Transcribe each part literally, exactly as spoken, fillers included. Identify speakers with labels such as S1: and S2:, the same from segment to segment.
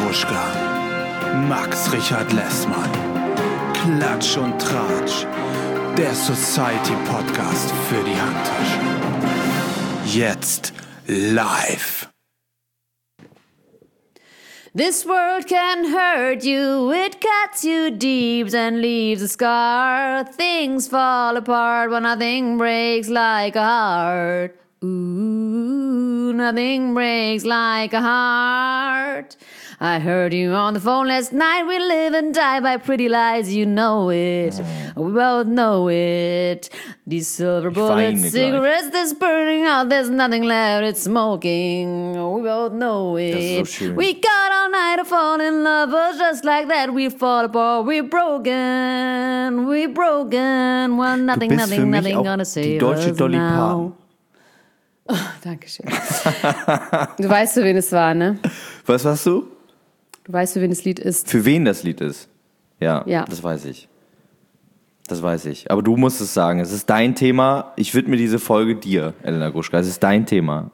S1: Gruschka, Max Richard Lessmann, Klatsch und Tratsch, der Society-Podcast für die Handtasche. Jetzt live.
S2: This world can hurt you, it cuts you deep and leaves a scar. Things fall apart when nothing breaks like a heart. Ooh, nothing breaks like a heart. I heard you on the phone last night. We live and die by pretty lies, you know it. We both know it. These silver bullet cigarettes that's burning out, there's nothing left, it's smoking. We both know it. So we got all night to fall in love, but just like that we fall apart. We're broken, we're broken. Well, nothing, nothing, nothing gonna save us now. Oh, Dankeschön. Du weißt, für wen es war, ne?
S3: Was warst du?
S2: Du weißt, für wen das Lied ist.
S3: Für wen das Lied ist? Ja,
S2: ja,
S3: das weiß ich. Das weiß ich. Aber du musst es sagen. Es ist dein Thema. Ich widme diese Folge dir, Elena Gruschka. Es ist dein Thema.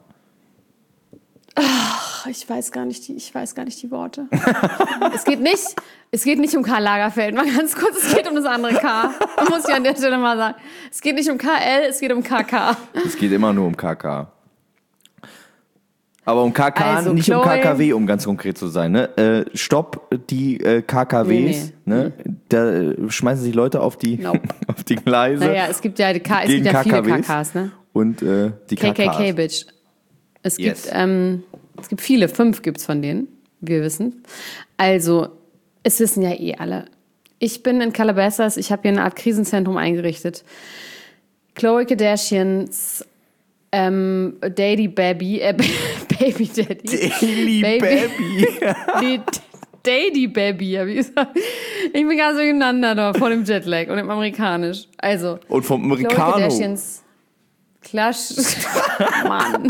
S2: Ach, ich weiß gar nicht die, ich weiß gar nicht die Worte. es geht nicht, es geht nicht um Karl Lagerfeld. Mal ganz kurz, es geht um das andere K. Muss ich an der Stelle mal sagen. Es geht nicht um K L, es geht um K K.
S3: Es geht immer nur um K K. Aber um K K,
S2: also,
S3: nicht
S2: Chloe,
S3: um K K W, um ganz konkret zu sein. Ne? Äh, stopp die äh, K K Ws. Nee, nee. Ne? Da äh, schmeißen sich Leute auf die,
S2: nope.
S3: auf die Gleise.
S2: Naja, es gibt ja, die K- es gibt ja viele K Ks. Ne?
S3: Und äh, die
S2: K K
S3: K Ks.
S2: K-Bitch. Es gibt,
S3: yes.
S2: ähm, es gibt viele, fünf gibt es von denen, wir wissen. Also, es wissen ja eh alle. Ich bin in Calabasas, ich habe hier eine Art Krisenzentrum eingerichtet. Khloe Kardashians ähm, Daddy Baby, äh, Baby Daddy.
S3: Daily Baby. Baby.
S2: Die Daddy Baby, habe ich gesagt. Ich bin ganz durcheinander da, vor dem Jetlag und im Amerikanisch. Also.
S3: Und vom Americano.
S2: Khloe Kardashians Clash. Mann.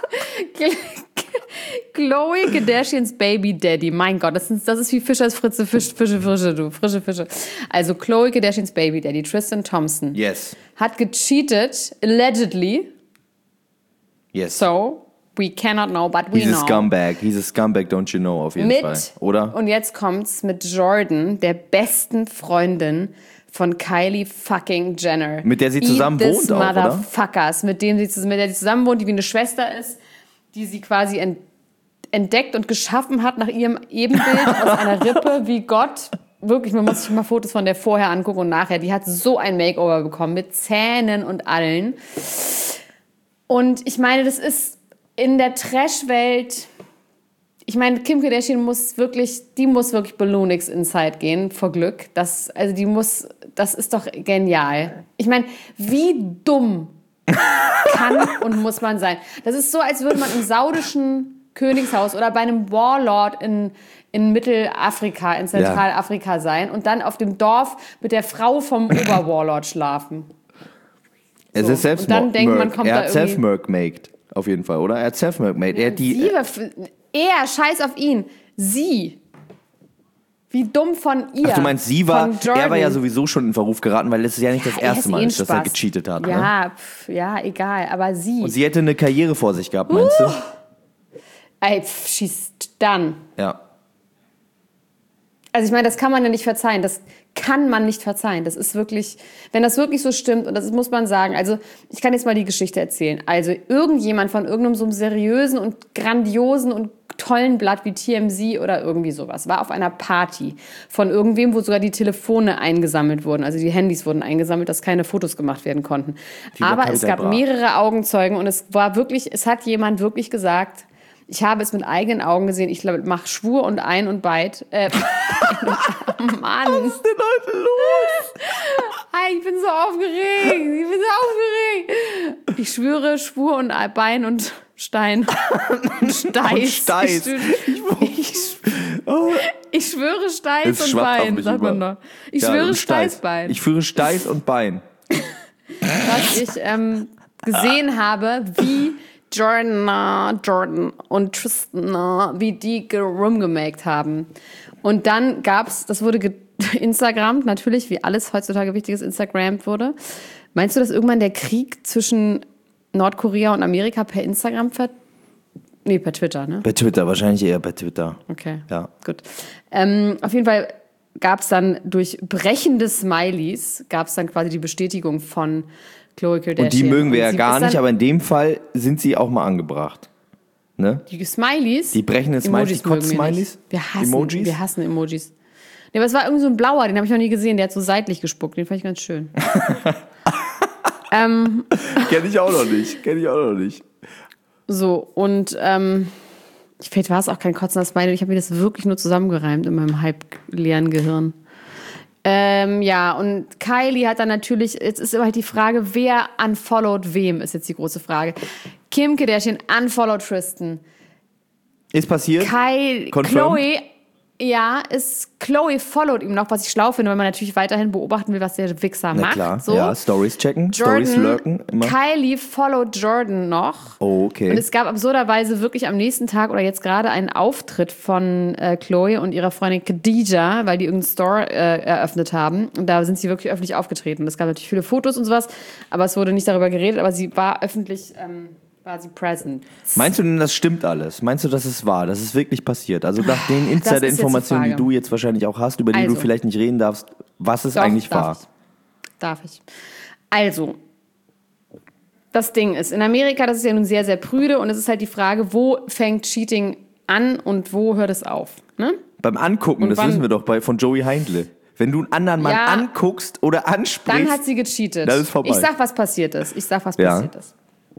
S2: Khloe Kardashians Baby Daddy. Mein Gott, das ist, das ist wie Fischers Fritze, Fisch, Fische, Fische, du. Frische Fische. Also Khloe Kardashians Baby Daddy, Tristan Thompson.
S3: Yes.
S2: Hat gecheatet, allegedly.
S3: Yes.
S2: So, we cannot know, but we
S3: He's
S2: know.
S3: He's a scumbag. He's a scumbag, don't you know, auf jeden
S2: mit,
S3: Fall. Oder?
S2: Und jetzt kommt's mit Jordan, der besten Freundin von Kylie fucking Jenner.
S3: Mit der sie zusammen
S2: Eat
S3: wohnt auch, oder?
S2: Motherfuckers, mit dem sie, mit der sie zusammen wohnt, die wie eine Schwester ist, die sie quasi entdeckt und geschaffen hat nach ihrem Ebenbild aus einer Rippe wie Gott. Wirklich, man muss sich mal Fotos von der vorher angucken und nachher. Die hat so ein Makeover bekommen mit Zähnen und allen. Und ich meine, das ist in der Trash-Welt. Ich meine, Kim Kardashian muss wirklich, die muss wirklich Balloonix Inside gehen, vor Glück. Das, also die muss, das ist doch genial. Ich meine, wie dumm kann und muss man sein? Das ist so, als würde man im saudischen Königshaus oder bei einem Warlord in, in Mittelafrika, in Zentralafrika ja. sein und dann auf dem Dorf mit der Frau vom Oberwarlord schlafen.
S3: Es
S2: so.
S3: ist selbst
S2: und dann denkt man, kommt
S3: er
S2: da
S3: hat self-made, auf jeden Fall, oder? Er hat self-made. Er hat die.
S2: Sie, er, scheiß auf ihn. Sie. Wie dumm von ihr.
S3: Ach, du meinst, sie war, er war ja sowieso schon in Verruf geraten, weil es ist ja nicht das
S2: ja,
S3: erste Mal,
S2: eh
S3: dass er gecheatet hat.
S2: Ja,
S3: ne?
S2: pf, ja, egal, aber sie.
S3: Und sie hätte eine Karriere vor sich gehabt, meinst uh. du?
S2: Ey, pf, she's done.
S3: Ja.
S2: Also ich meine, das kann man ja nicht verzeihen. Das kann man nicht verzeihen. Das ist wirklich, wenn das wirklich so stimmt, und das muss man sagen, also ich kann jetzt mal die Geschichte erzählen. Also irgendjemand von irgendeinem so einem seriösen und grandiosen und tollen Blatt wie T M Z oder irgendwie sowas war auf einer Party von irgendwem, wo sogar die Telefone eingesammelt wurden, also die Handys wurden eingesammelt, dass keine Fotos gemacht werden konnten. Aber es gab mehrere Augenzeugen und es war wirklich, es hat jemand wirklich gesagt, ich habe es mit eigenen Augen gesehen. Ich mache Schwur und Ein und Beid. Äh, oh Mann.
S3: Was ist denn heute los?
S2: Ich bin so aufgeregt. Ich bin so aufgeregt. Ich schwöre Schwur und Bein und Stein. Und Steiß.
S3: Und Steiß.
S2: Ich, ich, oh. ich schwöre Steiß und Bein, sagt man doch. Ich
S3: ja,
S2: schwöre Steißbein.
S3: Ich schwöre Steiß und Bein.
S2: Was ich ähm, gesehen habe, wie Jordan, Jordan und Tristan, wie die rumgemaked haben. Und dann gab's, das wurde ge- Instagram, natürlich, wie alles heutzutage Wichtiges Instagrammt wurde. Meinst du, dass irgendwann der Krieg zwischen Nordkorea und Amerika per Instagram ver- Nee, per Twitter, ne?
S3: Bei Twitter, wahrscheinlich eher bei Twitter.
S2: Okay,
S3: Ja.
S2: gut. Ähm, auf jeden Fall gab es dann durch brechende Smileys, gab es dann quasi die Bestätigung von Khloe Kardashian.
S3: Und die mögen wir ja
S2: sie
S3: gar
S2: ist
S3: nicht,
S2: dann-
S3: aber in dem Fall sind sie auch mal angebracht. Ne?
S2: Die Smileys?
S3: Die brechenden Smileys, die
S2: mögen wir
S3: Kotz-Smileys?
S2: nicht. Wir hassen,
S3: Emojis?
S2: wir hassen Emojis. Nee, aber es war irgendwie so ein blauer, den habe ich noch nie gesehen, der hat so seitlich gespuckt, den fand ich ganz schön. ähm,
S3: Kenn ich auch noch nicht. Kenn ich auch noch nicht.
S2: so, und ähm, vielleicht war es auch kein kotzender Smiley, ich habe mir das wirklich nur zusammengereimt in meinem halb leeren Gehirn. Ähm, ja, und Kylie hat dann natürlich, jetzt ist immer halt die Frage, wer unfollowed wem, ist jetzt die große Frage. Kim Kardashian unfollowed Tristan.
S3: Ist passiert?
S2: Kai,
S3: Confirmed?
S2: Chloe, ja, ist Chloe followed ihm noch, was ich schlau finde, weil man natürlich weiterhin beobachten will, was der Wichser
S3: Na
S2: macht.
S3: klar,
S2: so.
S3: ja, Stories checken, Stories lurken, immer.
S2: Kylie followed Jordan noch.
S3: Oh, okay.
S2: Und es gab absurderweise wirklich am nächsten Tag oder jetzt gerade einen Auftritt von äh, Chloe und ihrer Freundin Khadija, weil die irgendeinen Store äh, eröffnet haben. Und da sind sie wirklich öffentlich aufgetreten. Es gab natürlich viele Fotos und sowas, aber es wurde nicht darüber geredet, aber sie war öffentlich, ähm, war sie present.
S3: Meinst du denn, das stimmt alles? Meinst du, dass es wahr, dass es wirklich passiert? Also nach den
S2: jetzt die
S3: Insider-Informationen, die
S2: Frage.
S3: du jetzt wahrscheinlich auch hast, über die
S2: Also.
S3: du vielleicht nicht reden darfst, was ist
S2: Doch,
S3: eigentlich
S2: darf
S3: wahr?
S2: Ich. Darf ich. Also, das Ding ist, in Amerika, das ist ja nun sehr, sehr prüde und es ist halt die Frage, wo fängt Cheating an und wo hört es auf? Ne?
S3: Beim Angucken,
S2: Und
S3: das
S2: wann-
S3: wissen wir doch bei, von Joey Heindle. Wenn du einen anderen Mann
S2: Ja.
S3: anguckst oder ansprichst,
S2: Dann hat sie gecheatet.
S3: Das ist vorbei.
S2: Ich sag, was passiert ist. Ich sag, was
S3: Ja.
S2: passiert ist.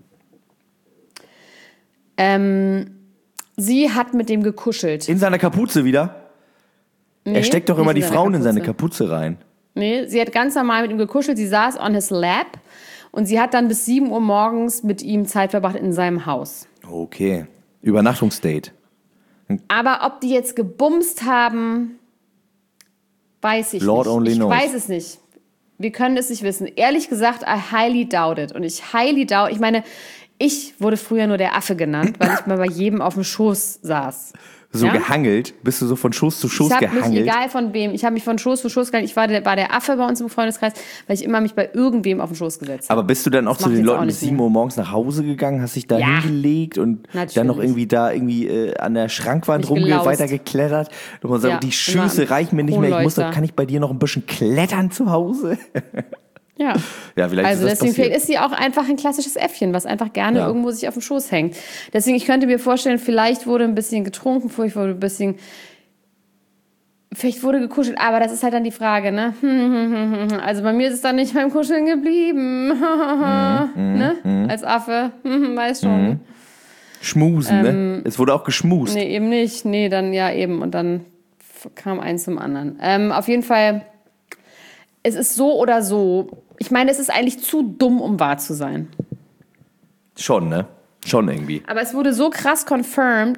S2: Ähm, sie hat mit dem gekuschelt.
S3: in seiner Kapuze wieder.
S2: Nee,
S3: er steckt doch
S2: nicht
S3: immer die
S2: seiner
S3: Frauen in seine
S2: Kapuze.
S3: Kapuze rein.
S2: Nee, sie hat ganz normal mit ihm gekuschelt. Sie saß on his lap und sie hat dann bis sieben Uhr morgens mit ihm Zeit verbracht in seinem Haus.
S3: Okay. Übernachtungsdate.
S2: Aber ob die jetzt gebumst haben, weiß ich
S3: Lord
S2: nicht.
S3: only
S2: ich
S3: knows.
S2: weiß es nicht. Wir können es nicht wissen. Ehrlich gesagt, I highly doubt it. Und ich highly doubt, ich meine, ich wurde früher nur der Affe genannt, weil ich mal bei jedem auf dem Schoß saß.
S3: So
S2: Ja?
S3: gehangelt? Bist du so von Schoß zu Schoß
S2: Ich habe mich,
S3: gehangelt?
S2: egal von wem, ich habe mich von Schoß zu Schoß gehalten. Ich war der, war der Affe bei uns im Freundeskreis, weil ich immer mich bei irgendwem auf den Schoß gesetzt habe.
S3: Aber bist du dann auch
S2: Das
S3: zu
S2: macht
S3: den
S2: jetzt auch
S3: Leuten bis
S2: nicht
S3: sieben
S2: mehr.
S3: Uhr morgens nach Hause gegangen, hast dich da
S2: Ja.
S3: hingelegt und
S2: Natürlich.
S3: dann noch irgendwie da irgendwie äh, an der Schrankwand
S2: Mich
S3: rumge
S2: gelaust.
S3: weitergeklettert? Und man sagt,
S2: Ja,
S3: die
S2: immer
S3: Schüsse
S2: am
S3: reichen mir nicht mehr, ich muss doch,
S2: Kronleuchter.
S3: kann ich bei dir noch ein bisschen klettern zu Hause?
S2: Ja.
S3: Ja, vielleicht
S2: Also
S3: ist das
S2: deswegen
S3: passiert.
S2: vielleicht ist sie auch einfach ein klassisches Äffchen, was einfach gerne
S3: Ja.
S2: irgendwo sich auf dem Schoß hängt. Deswegen, ich könnte mir vorstellen, vielleicht wurde ein bisschen getrunken, vielleicht wurde ein bisschen, vielleicht wurde gekuschelt, aber das ist halt dann die Frage, ne? Also bei mir ist es dann nicht beim Kuscheln geblieben, ne? Als Affe, weiß schon.
S3: Schmusen, ne? Es wurde auch geschmust.
S2: Nee, eben nicht. Nee, dann ja eben. Und dann f- kam eins zum anderen. Ähm, auf jeden Fall, es ist so oder so. Ich meine, es ist eigentlich zu dumm, um wahr zu sein.
S3: Schon, ne? Schon irgendwie.
S2: Aber es wurde so krass confirmed,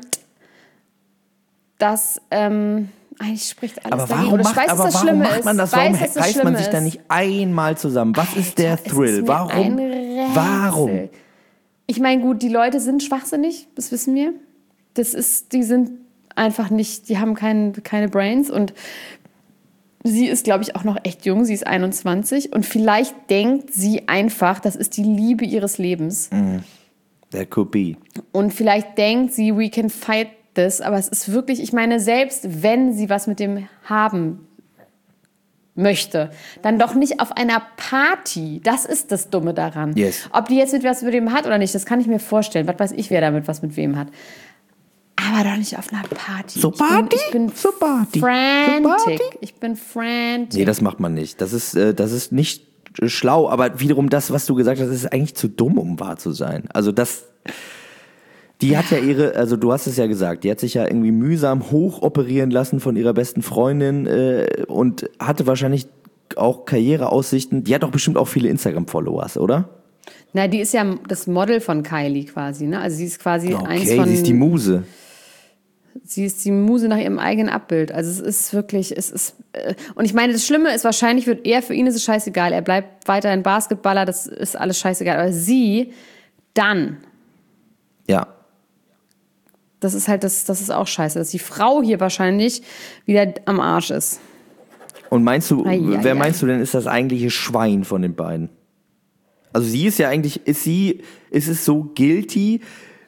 S2: dass ähm, eigentlich spricht alles
S3: Aber
S2: dagegen.
S3: warum
S2: Und ich
S3: macht,
S2: weiß, dass
S3: aber
S2: das
S3: warum
S2: Schlimme
S3: macht
S2: ist.
S3: man das?
S2: Weiß,
S3: Warum
S2: dass das
S3: reißt man
S2: Schlimme
S3: sich da
S2: ist.
S3: nicht einmal zusammen? Was ist der
S2: Alter, es
S3: Thrill?
S2: ist mir
S3: Warum?
S2: ein Rätsel.
S3: Warum?
S2: Ich meine, gut, die Leute sind schwachsinnig, das wissen wir. Das ist, die sind einfach nicht, die haben kein, keine Brains und sie ist, glaube ich, auch noch echt jung, sie ist einundzwanzig und vielleicht denkt sie einfach, das ist die Liebe ihres Lebens.
S3: That could be.
S2: Und vielleicht denkt sie, we can fight this, aber es ist wirklich, ich meine, selbst wenn sie was mit dem haben möchte, dann doch nicht auf einer Party. Das ist das Dumme daran.
S3: Yes.
S2: Ob die jetzt mit was mit dem hat oder nicht, das kann ich mir vorstellen. Was weiß ich, wer damit was mit wem hat. Aber doch nicht auf einer Party.
S3: So Party?
S2: Ich bin, ich bin
S3: So Party?
S2: frantic.
S3: So Party?
S2: Ich bin frantic.
S3: Nee, das macht man nicht. Das ist, äh, das ist nicht äh, schlau, aber wiederum das, was du gesagt hast, ist eigentlich zu dumm, um wahr zu sein. Also das, die hat ja ihre, also du hast es ja gesagt, die hat sich ja irgendwie mühsam hochoperieren lassen von ihrer besten Freundin äh, und hatte wahrscheinlich auch Karriereaussichten. Die hat doch bestimmt auch viele Instagram-Followers, oder?
S2: Na, die ist ja das Model von Kylie quasi, ne? Also sie ist quasi eins
S3: Okay,
S2: von...
S3: sie ist die Muse.
S2: Sie ist die Muse nach ihrem eigenen Abbild. Also es ist wirklich, es ist, äh, und ich meine, das Schlimme ist, wahrscheinlich wird er, für ihn ist es scheißegal. Er bleibt weiterhin Basketballer, das ist alles scheißegal. Aber sie, dann,
S3: Ja.
S2: das ist halt, das, das ist auch scheiße, dass die Frau hier wahrscheinlich wieder am Arsch ist.
S3: Und meinst du,
S2: Ei, ei,
S3: wer
S2: ei.
S3: meinst du denn ist das eigentliche Schwein von den beiden? Also sie ist ja eigentlich, ist sie, ist es so guilty,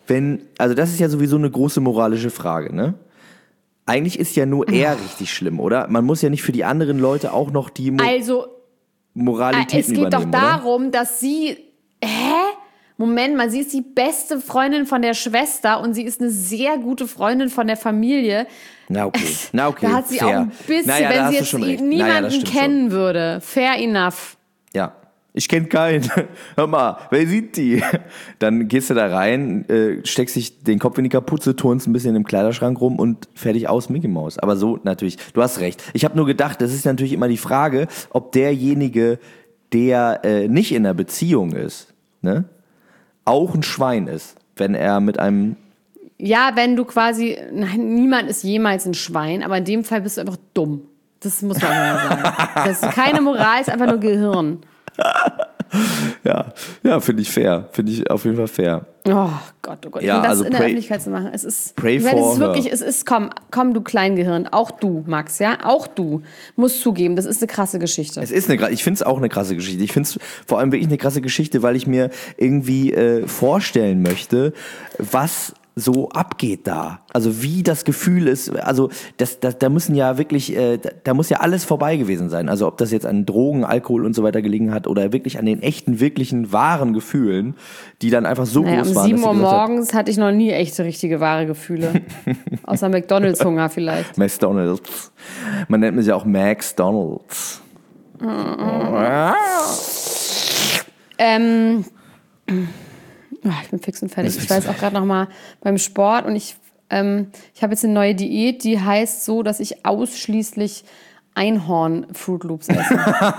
S3: wenn, also das ist ja sowieso eine große moralische Frage, ne? Eigentlich ist ja nur er richtig schlimm, oder? Man muss ja nicht für die anderen Leute auch noch die Mo-
S2: Also,
S3: Moralitäten
S2: äh, es geht doch
S3: übernehmen,
S2: darum, oder? dass sie, hä? Moment mal, sie ist die beste Freundin von der Schwester und sie ist eine sehr gute Freundin von der Familie.
S3: Na okay, na okay,
S2: Da hat sie
S3: fair.
S2: auch ein bisschen,
S3: naja,
S2: wenn
S3: da
S2: sie
S3: hast du
S2: jetzt
S3: schon recht.
S2: niemanden
S3: naja, das stimmt
S2: kennen
S3: schon.
S2: würde. Fair enough.
S3: Ja, ich kenne keinen. Hör mal, wer sind die? Dann gehst du da rein, äh, steckst dich den Kopf in die Kapuze, turnst ein bisschen im Kleiderschrank rum und fertig aus, Mickey Mouse. Aber so natürlich, du hast recht. Ich habe nur gedacht, das ist natürlich immer die Frage, ob derjenige, der äh, nicht in einer Beziehung ist, ne, auch ein Schwein ist, wenn er mit einem...
S2: Ja, wenn du quasi, nein, niemand ist jemals ein Schwein, aber in dem Fall bist du einfach dumm. Das muss man mal sagen. Das ist keine Moral, ist einfach nur Gehirn.
S3: Ja, ja, finde ich fair. Finde ich auf jeden Fall fair.
S2: Oh Gott, oh Gott.
S3: Ja,
S2: und das
S3: also
S2: in der
S3: pray-
S2: Öffentlichkeit zu machen, es ist,
S3: pray
S2: ich meine, es
S3: for
S2: ist wirklich,
S3: her.
S2: es ist, komm, komm, du Kleingehirn, auch du, Max, ja, auch du, musst zugeben, das ist eine krasse Geschichte.
S3: Es ist eine, gra- ich finde es auch eine krasse Geschichte. Ich finde es vor allem wirklich eine krasse Geschichte, weil ich mir irgendwie äh, vorstellen möchte, was so abgeht da. Also wie das Gefühl ist, also das, das, da müssen ja wirklich, äh, da, da muss ja alles vorbei gewesen sein. Also ob das jetzt an Drogen, Alkohol und so weiter gelegen hat oder wirklich an den echten, wirklichen, wahren Gefühlen, die dann einfach so
S2: Naja,
S3: groß
S2: um
S3: waren.
S2: sieben
S3: dass sie
S2: Uhr
S3: gesagt hat,
S2: morgens hatte ich noch nie echte, richtige, wahre Gefühle. Außer McDonalds-Hunger vielleicht.
S3: McDonalds. Man nennt mich ja auch Max Donalds.
S2: Ähm, ach, ich bin fix und fertig. Ich war jetzt auch gerade noch mal beim Sport und ich, ähm, ich habe jetzt eine neue Diät, die heißt so, dass ich ausschließlich Einhorn-Fruit Loops esse.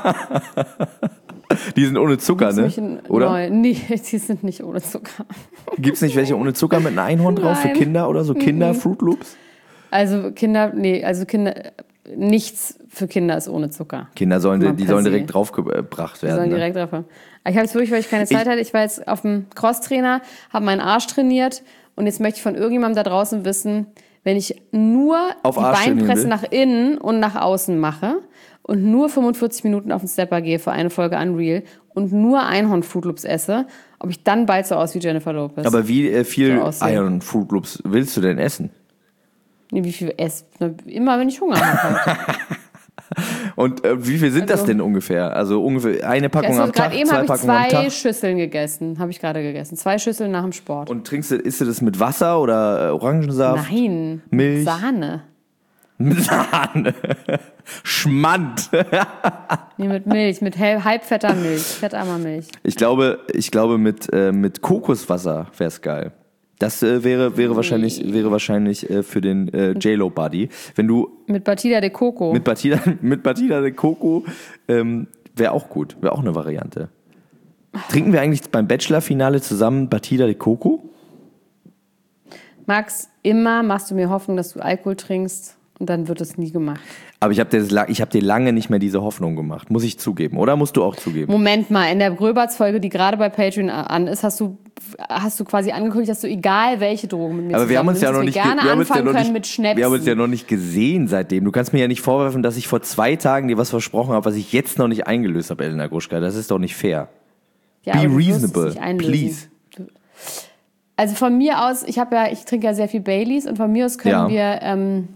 S3: Die sind ohne Zucker,
S2: Das
S3: ne?
S2: ist nämlich ein
S3: Oder?
S2: neu- Nee, die sind nicht ohne Zucker.
S3: Gibt's nicht welche ohne Zucker mit einem Einhorn drauf für
S2: Nein.
S3: Kinder oder so? Kinder-Fruit Loops?
S2: Also Kinder, nee, also Kinder, nichts für Kinder ist ohne Zucker.
S3: Kinder sollen,
S2: Mal
S3: die
S2: per
S3: sollen
S2: se.
S3: direkt draufgebracht
S2: Die
S3: werden.
S2: sollen
S3: ne?
S2: direkt drauf haben. Aber ich habe jetzt wirklich, weil ich keine Zeit hatte, ich war jetzt auf dem Crosstrainer, habe meinen Arsch trainiert und jetzt möchte ich von irgendjemandem da draußen wissen, wenn ich nur
S3: Auf
S2: die
S3: Arsch trainieren
S2: Beinpresse
S3: will?
S2: nach innen und nach außen mache und nur fünfundvierzig Minuten auf den Stepper gehe für eine Folge Unreal und nur Einhorn-Fruit Loops esse, ob ich dann bald so aus wie Jennifer Lopez.
S3: Aber wie äh, viel
S2: So aussehen.
S3: Iron Fruit Loops willst du denn essen?
S2: Nee, wie viel esse? Immer, wenn ich Hunger habe. Halt.
S3: Und äh, wie viel sind das
S2: Also-
S3: denn ungefähr? Also ungefähr eine Packung
S2: Also
S3: am Tag,
S2: gerade eben
S3: zwei
S2: habe ich
S3: Packungen am
S2: zwei
S3: Tag?
S2: Schüsseln gegessen. Habe ich gerade gegessen. Zwei Schüsseln nach dem Sport.
S3: Und trinkst du, isst du das mit Wasser oder äh, Orangensaft?
S2: Nein,
S3: Milch?
S2: Sahne.
S3: Mit Sahne. Schmand.
S2: Nee, mit Milch, mit hel- halbfetter Milch, fettarmer Milch.
S3: Ich glaube, ich glaube mit, äh, mit Kokoswasser wäre es geil. Das äh, wäre, wäre wahrscheinlich, wäre wahrscheinlich äh, für den äh, J-Lo-Buddy. Wenn du
S2: Mit Batida de Coco.
S3: mit Batida, mit Batida de Coco, ähm, wäre auch gut, wäre auch eine Variante. Trinken wir eigentlich beim Bachelor-Finale zusammen Batida de Coco?
S2: Max, immer machst du mir Hoffnung, dass du Alkohol trinkst und dann wird es nie gemacht.
S3: Aber ich habe dir, das la- ich hab dir lange nicht mehr diese Hoffnung gemacht, muss ich zugeben. Oder musst du auch zugeben?
S2: Moment mal, in der Gröberts-Folge, die gerade bei Patreon an ist, hast du, hast du quasi angekündigt, dass du egal welche Drogen mit mir
S3: Aber wir haben uns ja noch
S2: zusammen
S3: nicht,
S2: nimmst,
S3: ge-
S2: wir
S3: wir
S2: gerne
S3: haben uns ja
S2: anfangen
S3: noch
S2: können
S3: nicht,
S2: mit Schnäpsen.
S3: wir haben uns ja noch nicht gesehen seitdem. Du kannst mir ja nicht vorwerfen, dass ich vor zwei Tagen dir was versprochen habe, was ich jetzt noch nicht eingelöst habe, Elena Gruschka. Das ist doch nicht fair.
S2: Ja,
S3: Be
S2: aber du wirst es
S3: reasonable,
S2: nicht einlösen.
S3: please.
S2: Also von mir aus, ich habe ja, ich trinke ja sehr viel Baileys und von mir aus können
S3: Ja.
S2: wir ähm,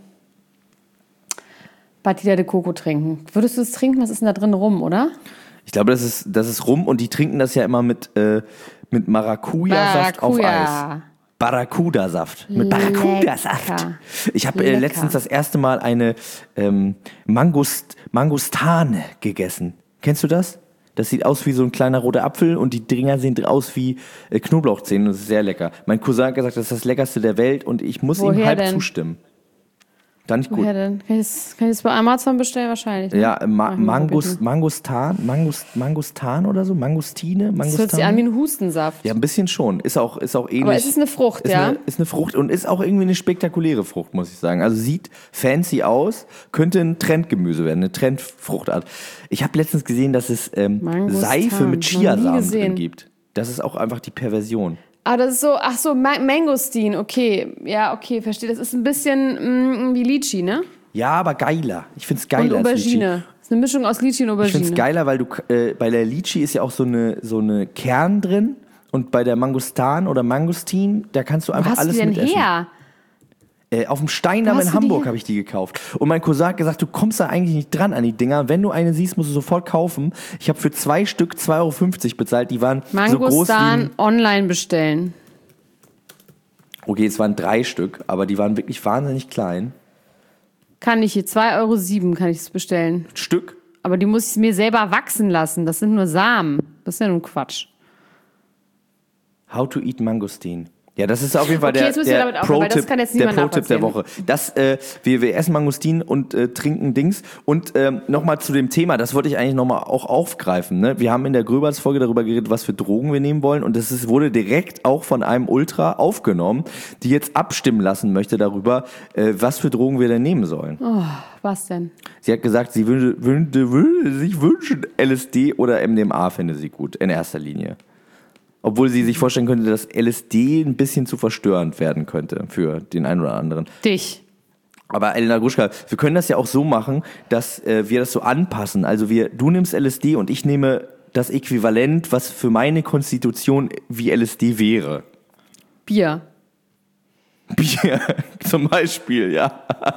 S2: Batida de Coco trinken. Würdest du es trinken? Was ist denn da drin rum, oder?
S3: Ich glaube, das ist, das ist rum und die trinken das ja immer mit, äh, mit Maracuja-Saft auf
S2: Maracuja.
S3: Eis. Barracuda-Saft. Mit Barracuda-Saft.
S2: Lecker.
S3: Ich habe äh,
S2: Lecker.
S3: letztens das erste Mal eine ähm, Mangust, Mangostane gegessen. Kennst du das? Das sieht aus wie so ein kleiner roter Apfel und die Dinger sehen aus wie äh, Knoblauchzehen und das ist sehr lecker. Mein Cousin hat gesagt, das ist das Leckerste der Welt und ich muss ihm
S2: Woher
S3: halb
S2: denn?
S3: zustimmen. Dann nicht gut.
S2: Woher denn? Kann ich das, kann ich das bei Amazon bestellen? Wahrscheinlich. Ne?
S3: Ja, äh, Ma
S2: Mach ich mal
S3: Mangus,
S2: probieren.
S3: Mangustan, Mangust, Mangustan oder so? Mangustine?
S2: Das
S3: Mangustan?
S2: hört sich an wie ein Hustensaft.
S3: Ja, ein bisschen schon. Ist auch, ist auch ähnlich.
S2: Aber es ist eine Frucht,
S3: ist
S2: ja?
S3: Eine, ist eine Frucht und ist auch irgendwie eine spektakuläre Frucht, muss ich sagen. Also sieht fancy aus, könnte ein Trendgemüse werden, eine Trendfruchtart. Ich habe letztens gesehen, dass es ähm,
S2: Mangostan.
S3: Seife mit
S2: Noch nie
S3: Chiasamen
S2: gesehen.
S3: drin gibt. Das ist auch einfach die Perversion.
S2: Ah, das ist so, ach so, Ma Mangostin, okay. Ja, okay, verstehe. Das ist ein bisschen mm, wie Litchi, ne?
S3: Ja, aber geiler. Ich find's
S2: Und
S3: geiler als Litchi.
S2: Aubergine. Das ist eine Mischung aus Litchi und
S3: Ich
S2: Aubergine.
S3: find's geiler, weil du äh, bei der Litchi ist ja auch so eine so eine Kern drin Und bei der Mangostan oder Mangostin, da kannst du
S2: Wo
S3: einfach
S2: hast
S3: alles
S2: du die denn
S3: mitessen.
S2: her?
S3: Äh, auf dem Steindamm
S2: Wo hast
S3: in
S2: du die
S3: Hamburg
S2: her?
S3: habe ich die gekauft. Und mein Cousin hat gesagt, du kommst da eigentlich nicht dran an die Dinger. Wenn du eine siehst, musst du sofort kaufen. Ich habe für zwei Stück zwei Euro fünfzig bezahlt. Die waren so groß wie...
S2: Mangostan online bestellen.
S3: Okay, es waren drei Stück, aber die waren wirklich wahnsinnig klein.
S2: Kann ich hier, zwei Euro sieben kann ich es bestellen.
S3: Stück?
S2: Aber die muss ich mir selber wachsen lassen. Das sind nur Samen. Das ist ja nun Quatsch.
S3: How to eat Mangostin. Ja, das ist auf jeden Fall
S2: Okay,
S3: der,
S2: jetzt müssen wir
S3: der
S2: damit aufhören, weil das
S3: Pro-Tipp
S2: kann jetzt
S3: der,
S2: niemand
S3: Pro-Tipp der Woche. Das, äh, wir, wir essen Mangostin und äh, trinken Dings. Und ähm, nochmal zu dem Thema, das wollte ich eigentlich nochmal auch aufgreifen. Ne? Wir haben in der Gröberts-Folge darüber geredet, was für Drogen wir nehmen wollen. Und das ist, wurde direkt auch von einem Ultra aufgenommen, die jetzt abstimmen lassen möchte darüber, äh, was für Drogen wir denn nehmen sollen.
S2: Oh, was denn?
S3: Sie hat gesagt, sie würde, würde, würde sich wünschen, L S D oder M D M A fände sie gut, in erster Linie. Obwohl sie sich vorstellen könnte, dass L S D ein bisschen zu verstörend werden könnte für den einen oder anderen.
S2: Dich.
S3: Aber Elena Gruschka, wir können das ja auch so machen, dass äh, wir das so anpassen. Also wir, du nimmst L S D und ich nehme das Äquivalent, was für meine Konstitution wie L S D wäre.
S2: Bier.
S3: Bier, zum Beispiel, ja.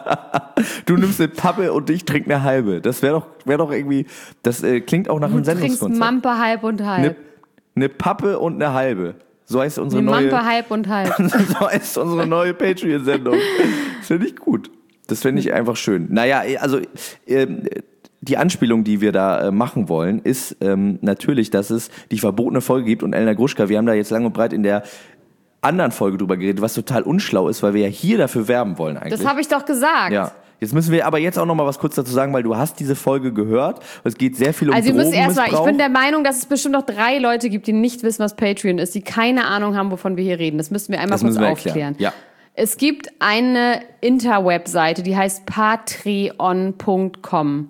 S3: Du nimmst eine Pappe und ich trinke eine halbe. Das wäre doch, wär doch irgendwie, das äh, klingt auch nach
S2: Du
S3: einem
S2: trinkst
S3: Sendungskonzept.
S2: Mampe halb und halb.
S3: Eine, eine Pappe und eine halbe. So heißt unsere
S2: Eine
S3: neue...
S2: Mampe halb und halb.
S3: So heißt unsere neue Patreon-Sendung. Das finde ich gut. Das finde ich einfach schön. Naja, also ähm, die Anspielung, die wir da äh, machen wollen, ist ähm, natürlich, dass es die verbotene Folge gibt. Und Elena Gruschka, wir haben da jetzt lang und breit in der anderen Folge drüber geredet, was total unschlau ist, weil wir ja hier dafür werben wollen eigentlich.
S2: Das habe ich doch gesagt.
S3: Ja. Jetzt müssen wir aber jetzt auch noch mal was kurz dazu sagen, weil du hast diese Folge gehört. Es geht sehr viel um
S2: Also ihr müsst erstmal, ich
S3: Drogenmissbrauch.
S2: bin der Meinung, dass es bestimmt noch drei Leute gibt, die nicht wissen, was Patreon ist, die keine Ahnung haben, wovon wir hier reden. Das müssen wir einmal
S3: Das
S2: kurz
S3: müssen wir
S2: aufklären.
S3: erklären. Ja.
S2: Es gibt eine Interwebseite, die heißt patreon punkt com.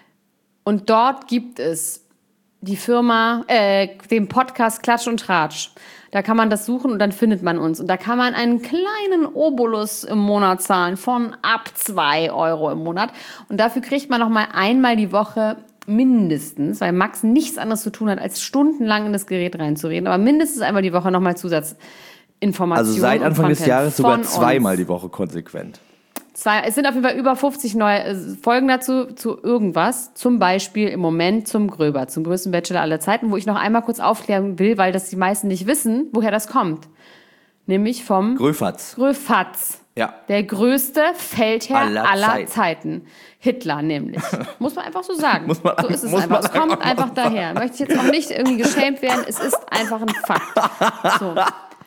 S2: Und dort gibt es die Firma, äh, den Podcast Klatsch und Tratsch. Da kann man das suchen und dann findet man uns. Und da kann man einen kleinen Obolus im Monat zahlen von ab zwei Euro im Monat. Und dafür kriegt man noch mal einmal die Woche mindestens, weil Max nichts anderes zu tun hat, als stundenlang in das Gerät reinzureden, aber mindestens einmal die Woche noch mal Zusatzinformationen.
S3: Also seit
S2: und
S3: Anfang des
S2: Content
S3: Jahres sogar
S2: von
S3: zweimal
S2: uns.
S3: die Woche konsequent.
S2: Zwei, es sind auf jeden Fall über fünfzig neue äh, Folgen dazu, zu irgendwas. Zum Beispiel im Moment zum Gröber, zum größten Bachelor aller Zeiten, wo ich noch einmal kurz aufklären will, weil das die meisten nicht wissen, woher das kommt. Nämlich vom
S3: Gröfatz.
S2: Gröfatz.
S3: Ja.
S2: Der größte Feldherr
S3: Aller
S2: aller,
S3: Zeiten.
S2: Zeiten. Hitler nämlich. Muss man einfach so sagen.
S3: Muss man-
S2: so ist es
S3: muss
S2: einfach.
S3: man
S2: Es kommt
S3: einfach
S2: einfach
S3: mal
S2: daher. Möchte ich jetzt auch nicht irgendwie geschämt werden. Es ist einfach ein Fakt. So.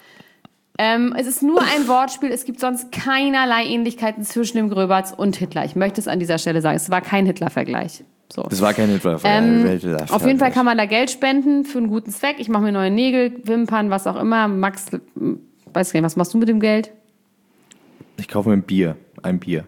S2: Ähm, es ist nur ein Wortspiel, es gibt sonst keinerlei Ähnlichkeiten zwischen dem Gröberts und Hitler. Ich möchte es an dieser Stelle sagen, es war kein Hitler-Vergleich. So.
S3: Das war kein Hitler.
S2: Ähm,
S3: Hitler
S2: auf jeden Fall kann man da Geld spenden für einen guten Zweck. Ich mache mir neue Nägel, Wimpern, was auch immer. Max, m, weiß gar nicht, was machst du mit dem Geld?
S3: Ich kaufe mir ein Bier. Ein Bier.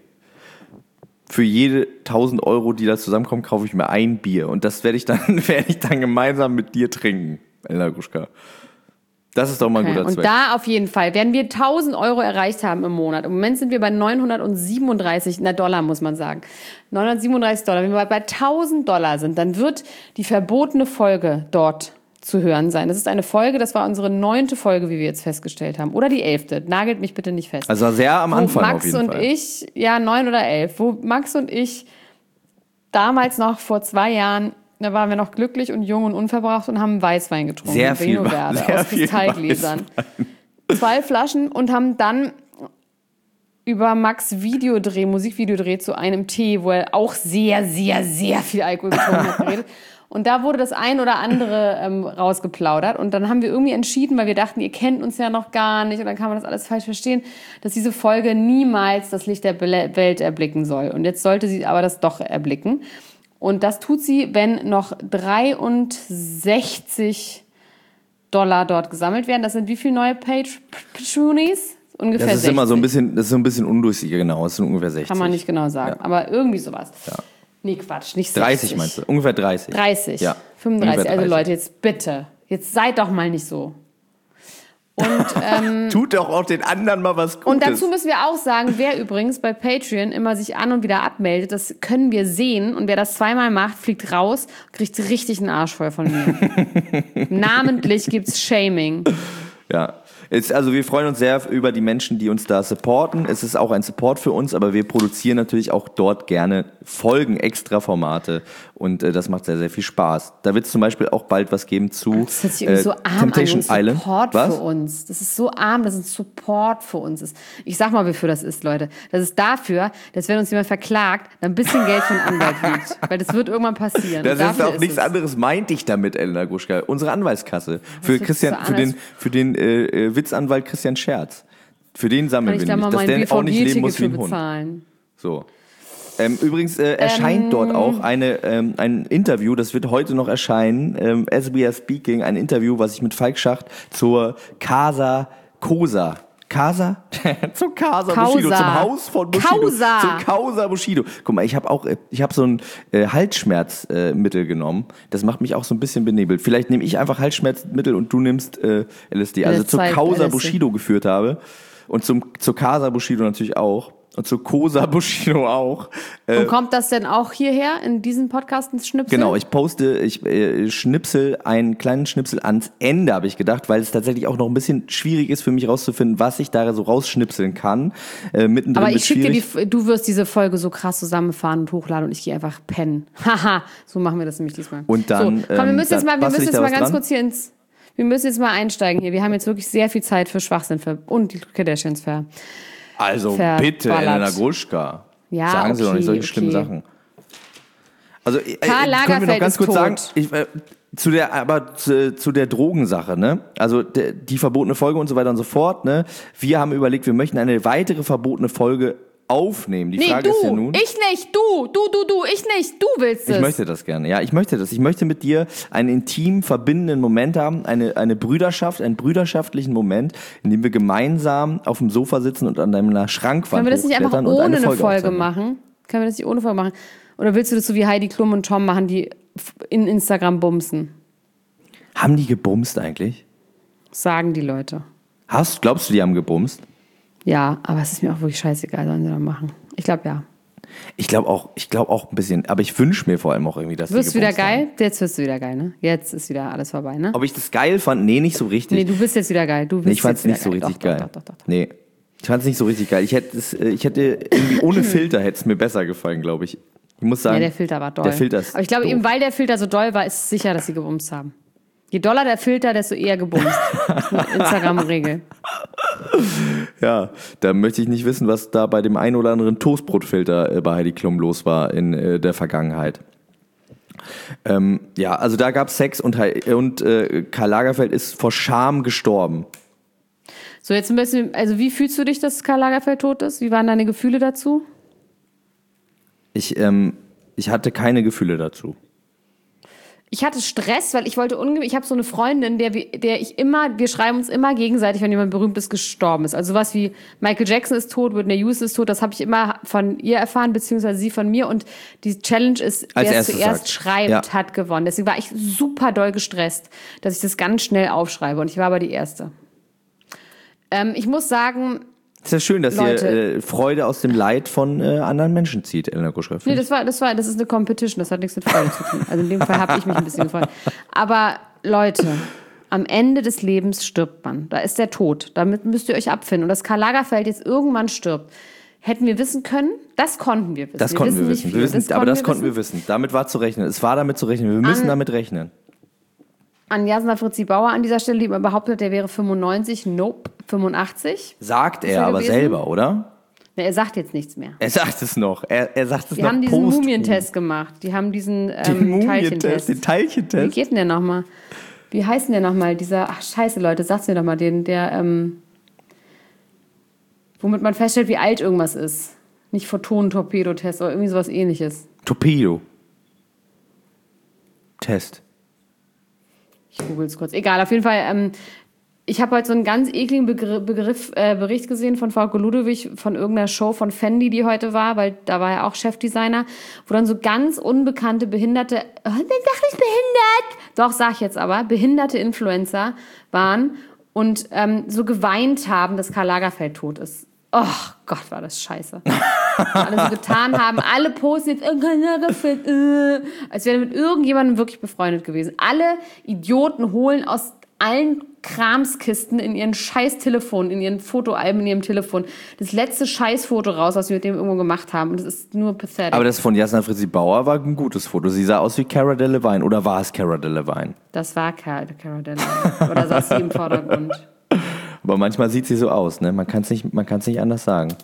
S3: Für jede tausend Euro, die da zusammenkommen, kaufe ich mir ein Bier. Und das werde ich dann, werde ich dann gemeinsam mit dir trinken, Elena Gruschka. Das ist doch mal ein
S2: Okay.
S3: guter
S2: Und
S3: Zweck.
S2: da auf jeden Fall werden wir tausend Euro erreicht haben im Monat. Im Moment sind wir bei neunhundertsiebenunddreißig, na Dollar muss man sagen, neunhundertsiebenunddreißig Dollar. Wenn wir bei tausend Dollar sind, dann wird die verbotene Folge dort zu hören sein. Das ist eine Folge, das war unsere neunte Folge, wie wir jetzt festgestellt haben. Oder die elfte. Nagelt mich bitte nicht fest.
S3: Also sehr am Anfang
S2: wo Max
S3: auf jeden
S2: und
S3: Fall.
S2: ich, ja neun oder elf, wo Max und ich damals noch vor zwei Jahren, da waren wir noch glücklich und jung und unverbraucht und haben Weißwein getrunken.
S3: Sehr viel
S2: Vino Verde
S3: sehr
S2: aus
S3: viel
S2: Kristallgläsern. Zwei Flaschen und haben dann über Max Videodreh, Musikvideodreh zu einem Tee, wo er auch sehr, sehr, sehr viel Alkohol getrunken hat, geredet. Und da wurde das ein oder andere ähm, rausgeplaudert. Und dann haben wir irgendwie entschieden, weil wir dachten, ihr kennt uns ja noch gar nicht und dann kann man das alles falsch verstehen, dass diese Folge niemals das Licht der Bele- Welt erblicken soll. Und jetzt sollte sie aber das doch erblicken. Und das tut sie, wenn noch dreiundsechzig Dollar dort gesammelt werden. Das sind wie viele neue Patronies? Ungefähr
S3: Das ist
S2: sechzig.
S3: immer so ein bisschen, das ist so ein bisschen undurchsichtig, genau. Es sind ungefähr sechzig.
S2: Kann man nicht genau sagen.
S3: Ja.
S2: Aber irgendwie sowas.
S3: Ja.
S2: Nee, Quatsch, nicht sechzig.
S3: dreißig meinst du? Ungefähr dreißig.
S2: dreißig.
S3: Ja.
S2: fünfunddreißig.
S3: Ungefähr
S2: Also
S3: dreißig.
S2: Leute, jetzt bitte. Jetzt seid doch mal nicht so. Und, ähm,
S3: Tut doch auch den anderen mal was Gutes.
S2: und dazu müssen wir auch sagen, wer übrigens bei Patreon immer sich an und wieder abmeldet, das können wir sehen. Und wer das zweimal macht, fliegt raus, kriegt richtig einen Arsch voll von mir. Namentlich gibt's Shaming.
S3: Ja. Ist, also wir freuen uns sehr über die Menschen, die uns da supporten. Es ist auch ein Support für uns, aber wir produzieren natürlich auch dort gerne Folgen, Extra-Formate und äh, das macht sehr, sehr viel Spaß. Da wird es zum Beispiel auch bald was geben zu
S2: Das ist irgendwie
S3: äh,
S2: so arm
S3: Temptation
S2: an,
S3: Island.
S2: Support
S3: Was?
S2: für uns. Das ist so arm, dass ein Support für uns ist. Ich sag mal, wofür das ist, Leute. Das ist dafür, dass wenn uns jemand verklagt, dann ein bisschen Geld für einen Anwalt liegt. Weil das wird irgendwann passieren.
S3: Das
S2: Und
S3: ist
S2: dafür
S3: auch nichts
S2: es.
S3: anderes, meinte ich damit, Elena Gruschka. Unsere Anwaltskasse. Für
S2: hört
S3: Christian,
S2: sich so
S3: für
S2: an,
S3: den,
S2: als-
S3: für den äh, äh, Witzanwalt Christian Scherz. Für den
S2: Kann
S3: sammeln
S2: ich
S3: wir
S2: da mal
S3: nämlich, dass
S2: mein
S3: der auch nicht leben
S2: B V
S3: muss wie
S2: G-Ticket
S3: ein
S2: für
S3: Hund.
S2: bezahlen?
S3: So. Ähm, übrigens äh, erscheint
S2: Ähm.
S3: dort auch eine, ähm, ein Interview, das wird heute noch erscheinen, ähm, as we are speaking, ein Interview, was ich mit Falk Schacht zur Casa Cosa. Casa? Zur Casa
S2: Causa.
S3: Bushido, zum Haus von Bushido.
S2: Causa.
S3: Zum Causa Bushido. Guck mal, ich habe auch, äh, ich habe so ein äh, Halsschmerzmittel äh, Mittel genommen. Das macht mich auch so ein bisschen benebelt. Vielleicht nehme ich einfach Halsschmerzmittel und du nimmst äh, L S D. Also
S2: L S
S3: zur
S2: zwei
S3: Causa
S2: L S D.
S3: Bushido geführt habe und zum zur Casa Bushido natürlich auch. Und zu Cosa Bushido auch. Äh,
S2: Und kommt das denn auch hierher in diesen Podcast ins Schnipsel?
S3: genau, ich poste, ich äh, schnipsel einen kleinen Schnipsel ans Ende, habe ich gedacht, weil es tatsächlich auch noch ein bisschen schwierig ist für mich rauszufinden, was ich da so rausschnipseln kann. Äh, mittendrin
S2: Aber ich
S3: wird's
S2: schicke dir
S3: schwierig.
S2: die, du wirst diese Folge so krass zusammenfahren und hochladen und ich gehe einfach pennen. Haha, so machen wir das nämlich diesmal.
S3: Und dann,
S2: So, komm, wir
S3: ähm,
S2: müssen jetzt
S3: dann
S2: mal, wir
S3: bastel
S2: müssen
S3: ich
S2: jetzt
S3: da
S2: mal
S3: was
S2: ganz
S3: dran.
S2: kurz hier ins, wir müssen jetzt mal einsteigen hier. Wir haben jetzt wirklich sehr viel Zeit für Schwachsinn für, und die Kardashians für.
S3: Also
S2: verballert.
S3: bitte, Elena Gruschka.
S2: Ja,
S3: Sagen Sie doch
S2: okay,
S3: nicht solche
S2: okay.
S3: schlimmen Sachen. Also äh,
S2: Karl
S3: äh, können wir noch
S2: Lagerfeld
S3: ganz
S2: ist
S3: kurz
S2: tot.
S3: sagen, ich, äh, zu der, aber zu, zu der Drogensache, ne? Also der, die verbotene Folge und so weiter und so fort, ne? Wir haben überlegt, wir möchten eine weitere verbotene Folge aufnehmen. Die
S2: Nee,
S3: Frage
S2: du,
S3: ist ja nun.
S2: ich nicht, du, du, du, du, ich nicht, du willst es.
S3: Ich möchte das gerne, ja, ich möchte das. Ich möchte mit dir einen intim verbindenden Moment haben, eine, eine Brüderschaft, einen brüderschaftlichen Moment, in dem wir gemeinsam auf dem Sofa sitzen und an einer Schrankwand
S2: Können wir das nicht einfach
S3: hochklettern und
S2: ohne
S3: eine
S2: eine
S3: Folge,
S2: Folge
S3: aufzeichnen.
S2: machen? Können wir das nicht ohne Folge machen? Oder willst du das so wie Heidi Klum und Tom machen, die f- in Instagram bumsen?
S3: Haben die gebumst eigentlich?
S2: Sagen die Leute.
S3: Hast, glaubst du, die haben gebumst?
S2: Ja, aber es ist mir auch wirklich scheißegal, sollen sie da machen. Ich glaube ja.
S3: Ich glaube auch, ich glaube auch ein bisschen, aber ich wünsche mir vor allem auch irgendwie, dass die
S2: Wirst du wieder
S3: gebumst
S2: geil?
S3: haben.
S2: Jetzt wirst du wieder geil, ne? Jetzt ist wieder alles vorbei, ne?
S3: Ob ich das geil fand? Nee, nicht so richtig.
S2: Nee, du bist jetzt wieder geil. Du bist
S3: Nee, ich fand es
S2: jetzt
S3: nicht so
S2: wieder
S3: richtig
S2: Doch,
S3: geil.
S2: Doch, doch, doch, doch.
S3: Nee, ich fand es nicht so richtig geil. Ich hätte es, äh, ich hätte irgendwie ohne Filter hätte es mir besser gefallen, glaube ich. Ich muss sagen,
S2: Ja, der Filter war doll.
S3: der Filter ist
S2: Aber ich glaube,
S3: doof.
S2: eben weil der Filter so doll war, ist es sicher, dass sie gebumst haben. Je doller der Filter, desto eher gebumst. Das ist eine Instagram-Regel.
S3: Ja, da möchte ich nicht wissen, was da bei dem ein oder anderen Toastbrotfilter äh, bei Heidi Klum los war in äh, der Vergangenheit. Ähm, ja, also da gab es Sex und, Hei- und äh, Karl Lagerfeld ist vor Scham gestorben.
S2: So, jetzt ein bisschen, also wie fühlst du dich, dass Karl Lagerfeld tot ist? Wie waren deine Gefühle dazu?
S3: Ich, ähm, ich hatte keine Gefühle dazu.
S2: Ich hatte Stress, weil ich wollte unge ich habe so eine Freundin, der, wir- der ich immer, wir schreiben uns immer gegenseitig, wenn jemand Berühmtes gestorben ist. Also sowas wie Michael Jackson ist tot, Whitney Houston ist tot, das habe ich immer von ihr erfahren, beziehungsweise sie von mir. Und die Challenge ist,
S3: Als
S2: wer es
S3: erstes
S2: zuerst
S3: sagt.
S2: schreibt,
S3: Ja.
S2: hat gewonnen. Deswegen war ich super doll gestresst, dass ich das ganz schnell aufschreibe. Und ich war aber die Erste. Ähm, ich muss sagen,
S3: Ist ja schön, dass
S2: Leute.
S3: ihr äh, Freude aus dem Leid von äh, anderen Menschen zieht, Elena Gruschka.
S2: nee, das war, das war, das ist eine Competition, das hat nichts mit Freude zu tun. Also in dem Fall habe ich mich ein bisschen gefreut. Aber Leute, am Ende des Lebens stirbt man. Da ist der Tod. Damit müsst ihr euch abfinden. Und dass Karl Lagerfeld jetzt irgendwann stirbt, hätten wir wissen können? Das konnten wir wissen.
S3: Das konnten wir wissen.
S2: nicht
S3: Wir
S2: viel.
S3: wissen aber das konnten wir wissen. Damit war zu rechnen. Es war damit zu rechnen. Wir müssen
S2: An-
S3: damit rechnen.
S2: An Jasna Fritzi Bauer an dieser Stelle, die immer behauptet, der wäre fünfundneunzig. Nope, fünfundachtzig.
S3: Sagt
S2: er
S3: er aber
S2: gewesen?
S3: selber, oder?
S2: Na, er sagt jetzt nichts mehr.
S3: Er sagt es noch. Er, er sagt es
S2: Die
S3: noch
S2: haben diesen
S3: posthum.
S2: Mumientest gemacht. Die haben diesen ähm,
S3: Den Mumientest,
S2: Teilchentest.
S3: den
S2: Wie
S3: Teilchentest.
S2: geht denn der nochmal? Wie heißt denn der nochmal? Dieser, ach scheiße Leute, sag's mir doch mal, den, der, ähm, womit man feststellt, wie alt irgendwas ist. Nicht Photonen-Torpedo-Test, aber irgendwie sowas ähnliches.
S3: Torpedo. Test.
S2: Ich google es kurz. Egal, auf jeden Fall, ähm, ich habe heute so einen ganz ekligen Begriff, Begriff äh, Bericht gesehen von Frauke Ludwig von irgendeiner Show von Fendi, die heute war, weil da war er auch Chefdesigner, wo dann so ganz unbekannte behinderte, oh, sag nicht behindert, doch sag ich jetzt aber, behinderte Influencer waren und ähm, so geweint haben, dass Karl Lagerfeld tot ist. Oh Gott, war das scheiße. Alle so getan haben, alle posten jetzt, oh, Karl Lagerfeld, äh, als wäre mit irgendjemandem wirklich befreundet gewesen. Alle Idioten holen aus allen Kramskisten in ihren scheiß Telefon, in ihren Fotoalben, in ihrem Telefon das letzte Scheißfoto raus, was wir mit dem irgendwo gemacht haben. Und das ist nur pathetic.
S3: Aber das von Jasna Fritzi Bauer war ein gutes Foto. Sie sah aus wie Cara Delevingne. Oder war es Cara Delevingne?
S2: Das war Cara Delevingne. Oder saß sie im Vordergrund?
S3: Aber manchmal sieht sie so aus, ne? Man kann es nicht, man kann's nicht anders sagen.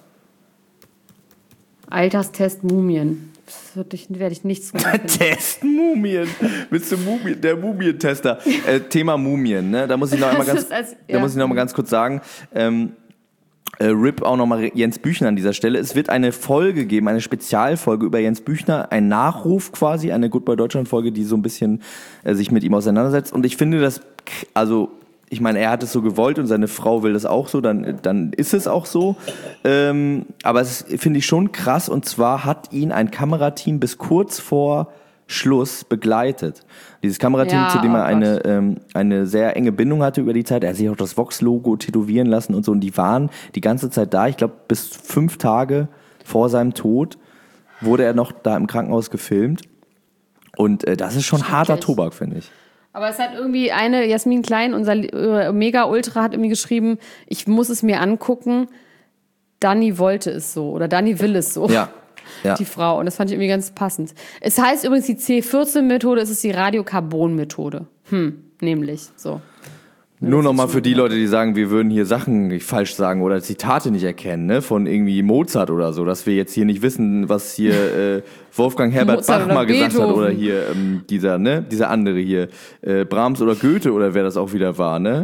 S2: Alterstest Mumien. Das werde ich, werd ich nichts mehr finden.
S3: Test Mumien. Bist du Mumien, der Mumientester? Äh, Thema Mumien, ne? Da muss ich noch einmal ganz, als, ja. da muss ich noch mal ganz kurz sagen. Ähm, äh, R I P auch nochmal Jens Büchner an dieser Stelle. Es wird eine Folge geben, eine Spezialfolge über Jens Büchner, ein Nachruf quasi, eine Goodbye Deutschland Folge, die so ein bisschen äh, sich mit ihm auseinandersetzt. Und ich finde das, also ich meine, er hat es so gewollt und seine Frau will das auch so, dann, dann ist es auch so. Ähm, aber es finde ich schon krass, und zwar hat ihn ein Kamerateam bis kurz vor Schluss begleitet. Dieses Kamerateam, ja, zu dem er oh eine, ähm, eine sehr enge Bindung hatte über die Zeit. Er hat sich auch das Vox-Logo tätowieren lassen und so, und die waren die ganze Zeit da. Ich glaube, bis fünf Tage vor seinem Tod wurde er noch da im Krankenhaus gefilmt. Und äh, das ist schon harter Tobak, finde ich.
S2: Aber es hat irgendwie eine, Jasmin Klein, unser Mega-Ultra, hat irgendwie geschrieben, ich muss es mir angucken, Dani wollte es so oder Dani will es so.
S3: Ja, ja.
S2: Die Frau. Und das fand ich irgendwie ganz passend. Es heißt übrigens die C vierzehn Methode, es ist die Radiokarbon-Methode. Hm, nämlich, so.
S3: Nur nochmal für die Leute, die sagen, wir würden hier Sachen nicht falsch sagen oder Zitate nicht erkennen, ne, von irgendwie Mozart oder so, dass wir jetzt hier nicht wissen, was hier äh, Wolfgang Herbert Bach mal gesagt hat oder hier ähm, dieser, ne, dieser andere hier, äh, Brahms oder Goethe oder wer das auch wieder war, ne?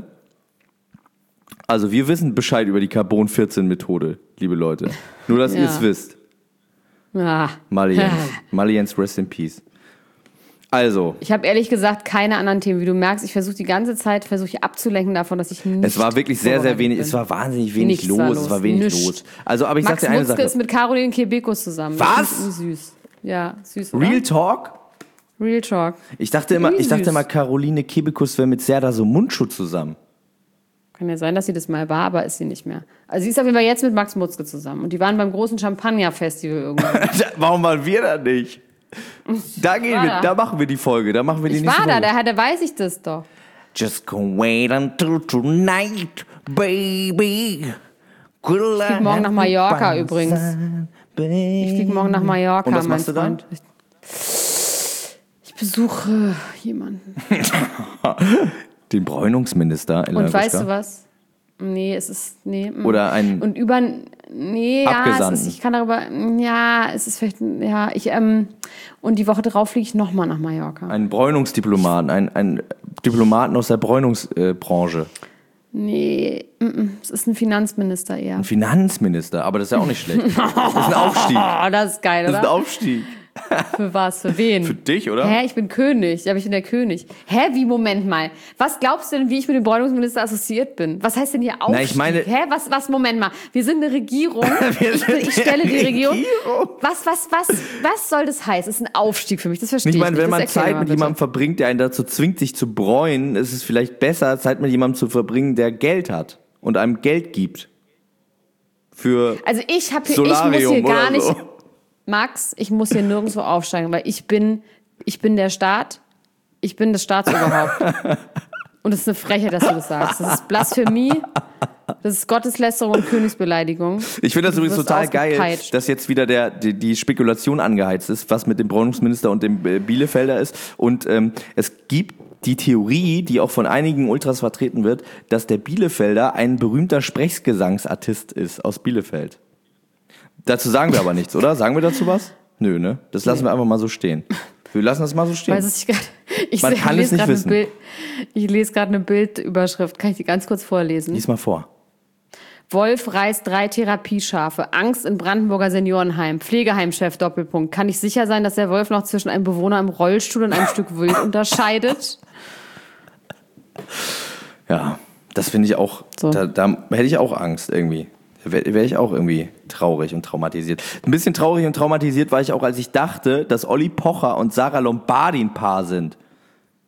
S3: Also wir wissen Bescheid über die Carbon vierzehn Methode, liebe Leute. Nur, dass ja. ihr es wisst.
S2: Ja.
S3: Maliens. Maliens, rest in peace. Also.
S2: Ich habe ehrlich gesagt keine anderen Themen. Wie du merkst, ich versuche die ganze Zeit versuche ich abzulenken davon, dass ich nicht.
S3: Es war wirklich sehr, sehr wenig. Bin. Es war wahnsinnig wenig los. los. Es war wenig Nichts. los. Also, aber ich
S2: Max
S3: sag dir eine
S2: Mutzke
S3: Sache.
S2: ist mit Caroline Kebekus zusammen.
S3: Was?
S2: Süß. Ja, süß. Oder?
S3: Real Talk?
S2: Real Talk.
S3: Ich dachte immer, ich dachte immer, Caroline Kebekus wäre mit Serdar so Mundschutz zusammen.
S2: Kann ja sein, dass sie das mal war, aber ist sie nicht mehr. Also sie ist auf jeden Fall jetzt mit Max Mutzke zusammen. Und die waren beim großen Champagner-Festival irgendwann.
S3: Warum waren wir da nicht? Da gehen wir, da. da machen wir die Folge, da machen wir die
S2: ich
S3: nächste
S2: war
S3: Folge.
S2: da, da, da weiß ich das doch.
S3: Just go wait until tonight, baby.
S2: Ich flieg morgen nach Mallorca übrigens. Ich flieg morgen nach Mallorca,
S3: Und was
S2: mein
S3: machst du
S2: Freund.
S3: da?
S2: Ich besuche jemanden.
S3: Den Bräunungsminister.
S2: Und weißt du was? Nee, es ist, nee.
S3: Oder ein
S2: Und über, nee, ja, es ist, ich kann darüber, ja, es ist vielleicht, ja, ich, ähm, und die Woche drauf fliege ich nochmal nach Mallorca.
S3: Ein Bräunungsdiplomaten, ein, ein Diplomaten aus der Bräunungsbranche. Äh,
S2: nee, m-m, es ist ein Finanzminister eher.
S3: Ein Finanzminister, aber das ist ja auch nicht schlecht. Das ist ein Aufstieg.
S2: Oh, das ist geil, oder?
S3: Das ist ein Aufstieg.
S2: Für was? Für wen?
S3: Für dich, oder?
S2: Hä, ich bin König. Ja, aber ich bin der König. Hä, wie, Moment mal. Was glaubst du denn, wie ich mit dem Bräunungsminister assoziiert bin? Was heißt denn hier Aufstieg?
S3: Na, ich meine,
S2: Hä, was, was, Moment mal. Wir sind eine Regierung.
S3: Wir
S2: ich,
S3: sind
S2: ich stelle die Regierung.
S3: Regierung.
S2: Was, was, was, was soll das heißen? Das ist ein Aufstieg für mich. Das verstehe ich
S3: nicht. Ich meine, wenn man
S2: das
S3: Zeit mit jemandem verbringt, der einen dazu zwingt, sich zu bräunen, ist es vielleicht besser, Zeit mit jemandem zu verbringen, der Geld hat und einem Geld gibt. Für
S2: Also ich habe hier,
S3: Solarium
S2: ich muss hier gar
S3: oder
S2: nicht...
S3: so.
S2: Max, ich muss hier nirgendwo aufsteigen, weil ich bin, ich bin der Staat, ich bin das Staatsoberhaupt. Und es ist eine Frechheit, dass du das sagst. Das ist Blasphemie, das ist Gotteslästerung und Königsbeleidigung.
S3: Ich finde das übrigens total geil,
S2: ausgepeitscht.
S3: dass jetzt wieder der, die, die Spekulation angeheizt ist, was mit dem Bräunungsminister und dem Bielefelder ist. Und ähm, es gibt die Theorie, die auch von einigen Ultras vertreten wird, dass der Bielefelder ein berühmter Sprechgesangsartist ist aus Bielefeld. Dazu sagen wir aber nichts, oder? Sagen wir dazu was? Nö, ne? Das lassen nee. wir einfach mal so stehen. Wir lassen das mal so stehen.
S2: Weiß es ich grad, ich
S3: Man
S2: seh,
S3: kann es nicht wissen.
S2: Bild, ich lese gerade eine Bildüberschrift. Kann ich die ganz kurz vorlesen?
S3: Lies mal vor.
S2: Wolf reißt drei Therapieschafe. Angst in Brandenburger Seniorenheim. Pflegeheimchef Doppelpunkt. Kann ich sicher sein, dass der Wolf noch zwischen einem Bewohner im Rollstuhl und einem Stück Wild unterscheidet?
S3: Ja, das finde ich auch, so. da, da hätte ich auch Angst irgendwie. Wäre wär ich auch irgendwie traurig und traumatisiert. Ein bisschen traurig und traumatisiert war ich auch, als ich dachte, dass Olli Pocher und Sarah Lombardi ein Paar sind.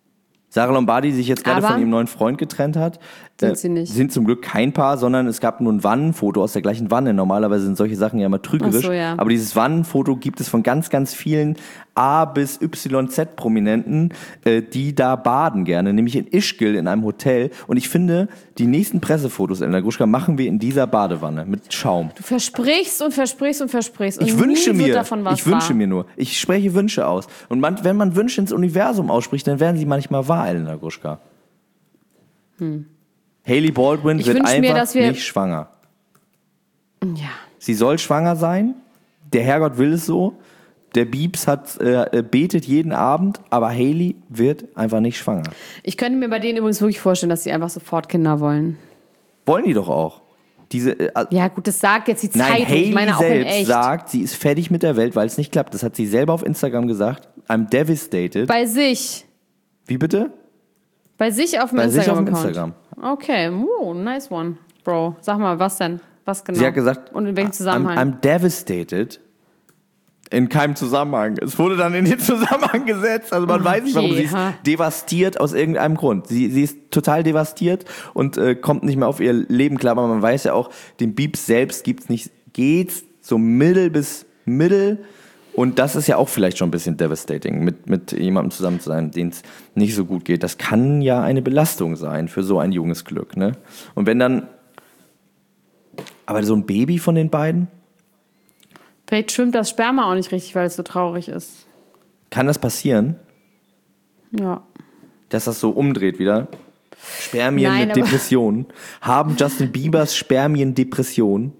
S3: Sarah Lombardi, die sich jetzt gerade
S2: Aber
S3: von ihrem neuen Freund getrennt hat,
S2: sind
S3: äh,
S2: sie nicht.
S3: sind zum Glück kein Paar, sondern es gab nur ein Wannenfoto aus der gleichen Wanne. Normalerweise sind solche Sachen ja immer trügerisch.
S2: Ach so, ja.
S3: Aber dieses Wannenfoto gibt es von ganz, ganz vielen A bis Y Z-Prominenten, äh, die da baden gerne, nämlich in Ischgl in einem Hotel. Und ich finde, die nächsten Pressefotos, Elena Gruschka, machen wir in dieser Badewanne mit Schaum.
S2: Du versprichst und versprichst und versprichst. Und
S3: Ich wünsche
S2: nie wird
S3: mir,
S2: davon was
S3: ich wünsche
S2: wahr.
S3: mir nur. Ich spreche Wünsche aus. Und man, wenn man Wünsche ins Universum ausspricht, dann werden sie manchmal wahr, Elena Gruschka. Hm. Hailey Baldwin
S2: Ich
S3: wird
S2: wünsch
S3: einfach
S2: mir, dass wir-
S3: nicht schwanger.
S2: Ja.
S3: Sie soll schwanger sein. Der Herrgott will es so. Der Biebs hat äh, betet jeden Abend, aber Hailey wird einfach nicht schwanger.
S2: Ich könnte mir bei denen übrigens wirklich vorstellen, dass sie einfach sofort Kinder wollen.
S3: Wollen die doch auch. Diese, äh,
S2: Ja, gut, das sagt jetzt die
S3: Nein,
S2: Zeitung.
S3: Hailey
S2: Ich meine auch in
S3: selbst
S2: echt.
S3: sagt, sie ist fertig mit der Welt, weil es nicht klappt. Das hat sie selber auf Instagram gesagt. I'm devastated.
S2: Bei sich.
S3: Wie bitte?
S2: Bei sich auf dem
S3: Bei sich auf dem
S2: Instagram-Account.
S3: Instagram.
S2: Okay, oh, nice one. Bro, sag mal, was denn? Was genau?
S3: Sie hat gesagt,
S2: Und in welchem Zusammenhang?
S3: I'm, I'm devastated. In keinem Zusammenhang. Es wurde dann in den Zusammenhang gesetzt. Also man weiß nicht, warum
S2: Okay,
S3: sie ist
S2: ha.
S3: devastiert aus irgendeinem Grund. Sie, sie ist total devastiert und äh, kommt nicht mehr auf ihr Leben klar. Aber man weiß ja auch, dem Biebs selbst gibt's nicht, geht's so mittel bis mittel. Und das ist ja auch vielleicht schon ein bisschen devastating, mit, mit jemandem zusammen zu sein, denen es nicht so gut geht. Das kann ja eine Belastung sein für so ein junges Glück. Ne? Und wenn dann, aber so ein Baby von den beiden,
S2: Vielleicht schwimmt das Sperma auch nicht richtig, weil es so traurig ist.
S3: kann das passieren,
S2: Ja.
S3: dass das so umdreht wieder? Spermien
S2: Nein,
S3: mit
S2: aber-
S3: Depressionen. Haben Justin Biebers Spermien Depressionen?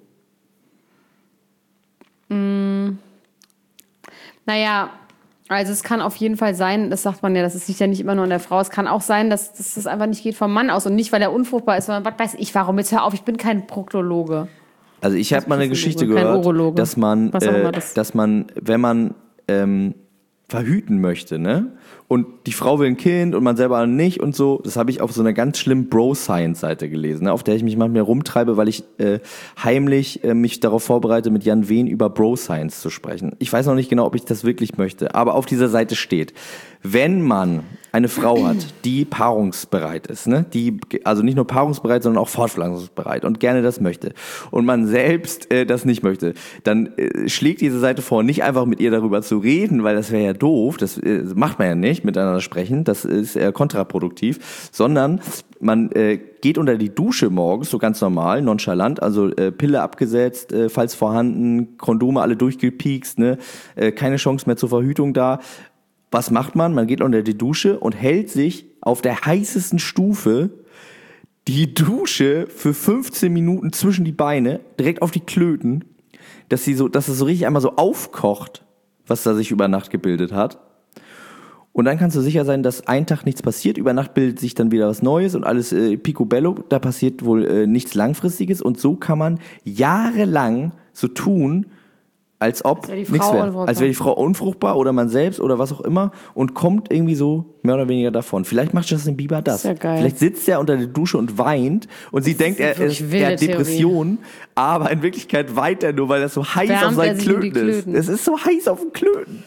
S2: Naja, also es kann auf jeden Fall sein, das sagt man ja, das liegt ja nicht immer nur an der Frau, es kann auch sein, dass, dass das einfach nicht geht vom Mann aus und nicht, weil er unfruchtbar ist, sondern was weiß ich warum. Jetzt hör auf, ich bin kein Proktologe.
S3: Also ich habe mal eine
S2: Psychologe,
S3: Geschichte
S2: kein
S3: gehört,
S2: Urologe.
S3: dass man,
S2: Was auch immer
S3: äh,
S2: das-
S3: dass man, wenn man ähm, verhüten möchte, ne? Und die Frau will ein Kind und man selber nicht und so. Das habe ich auf so einer ganz schlimmen Bro-Science-Seite gelesen, ne? Auf der ich mich manchmal rumtreibe, weil ich äh, heimlich äh, mich darauf vorbereite, mit Jan Wehn über Bro-Science zu sprechen. Ich weiß noch nicht genau, ob ich das wirklich möchte, aber auf dieser Seite steht, wenn man eine Frau hat, die paarungsbereit ist, ne? Die also nicht nur paarungsbereit, sondern auch fortpflanzungsbereit und gerne das möchte und man selbst äh, das nicht möchte, dann äh, schlägt diese Seite vor, nicht einfach mit ihr darüber zu reden, weil das wäre ja doof, das äh, macht man ja nicht, miteinander sprechen, das ist eher kontraproduktiv, sondern man äh, geht unter die Dusche morgens, so ganz normal, nonchalant, also äh, Pille abgesetzt, äh, falls vorhanden, Kondome alle durchgepiekst, ne? äh, keine Chance mehr zur Verhütung da. Was macht man? Man geht unter die Dusche und hält sich auf der heißesten Stufe die Dusche für fünfzehn Minuten zwischen die Beine, direkt auf die Klöten, dass sie so, dass es so richtig einmal so aufkocht, was da sich über Nacht gebildet hat. Und dann kannst du sicher sein, dass ein Tag nichts passiert, über Nacht bildet sich dann wieder was Neues und alles äh, picobello, da passiert wohl äh, nichts Langfristiges und so kann man jahrelang so tun, als ob
S2: wäre die Frau
S3: nichts wäre.
S2: unfruchtbar.
S3: Als wäre die Frau unfruchtbar oder man selbst oder was auch immer und kommt irgendwie so mehr oder weniger davon. Vielleicht macht Justin Bieber das.
S2: Ist ja geil.
S3: Vielleicht sitzt er unter der Dusche und weint und sie denkt, er, er,
S2: wirklich
S3: er
S2: wilde
S3: hat Depressionen, aber in Wirklichkeit weint er nur, weil das so heiß
S2: Wärmt
S3: auf
S2: er
S3: seinen
S2: sich um die
S3: Klöten ist.
S2: Klöten.
S3: Es ist so heiß auf den Klöten.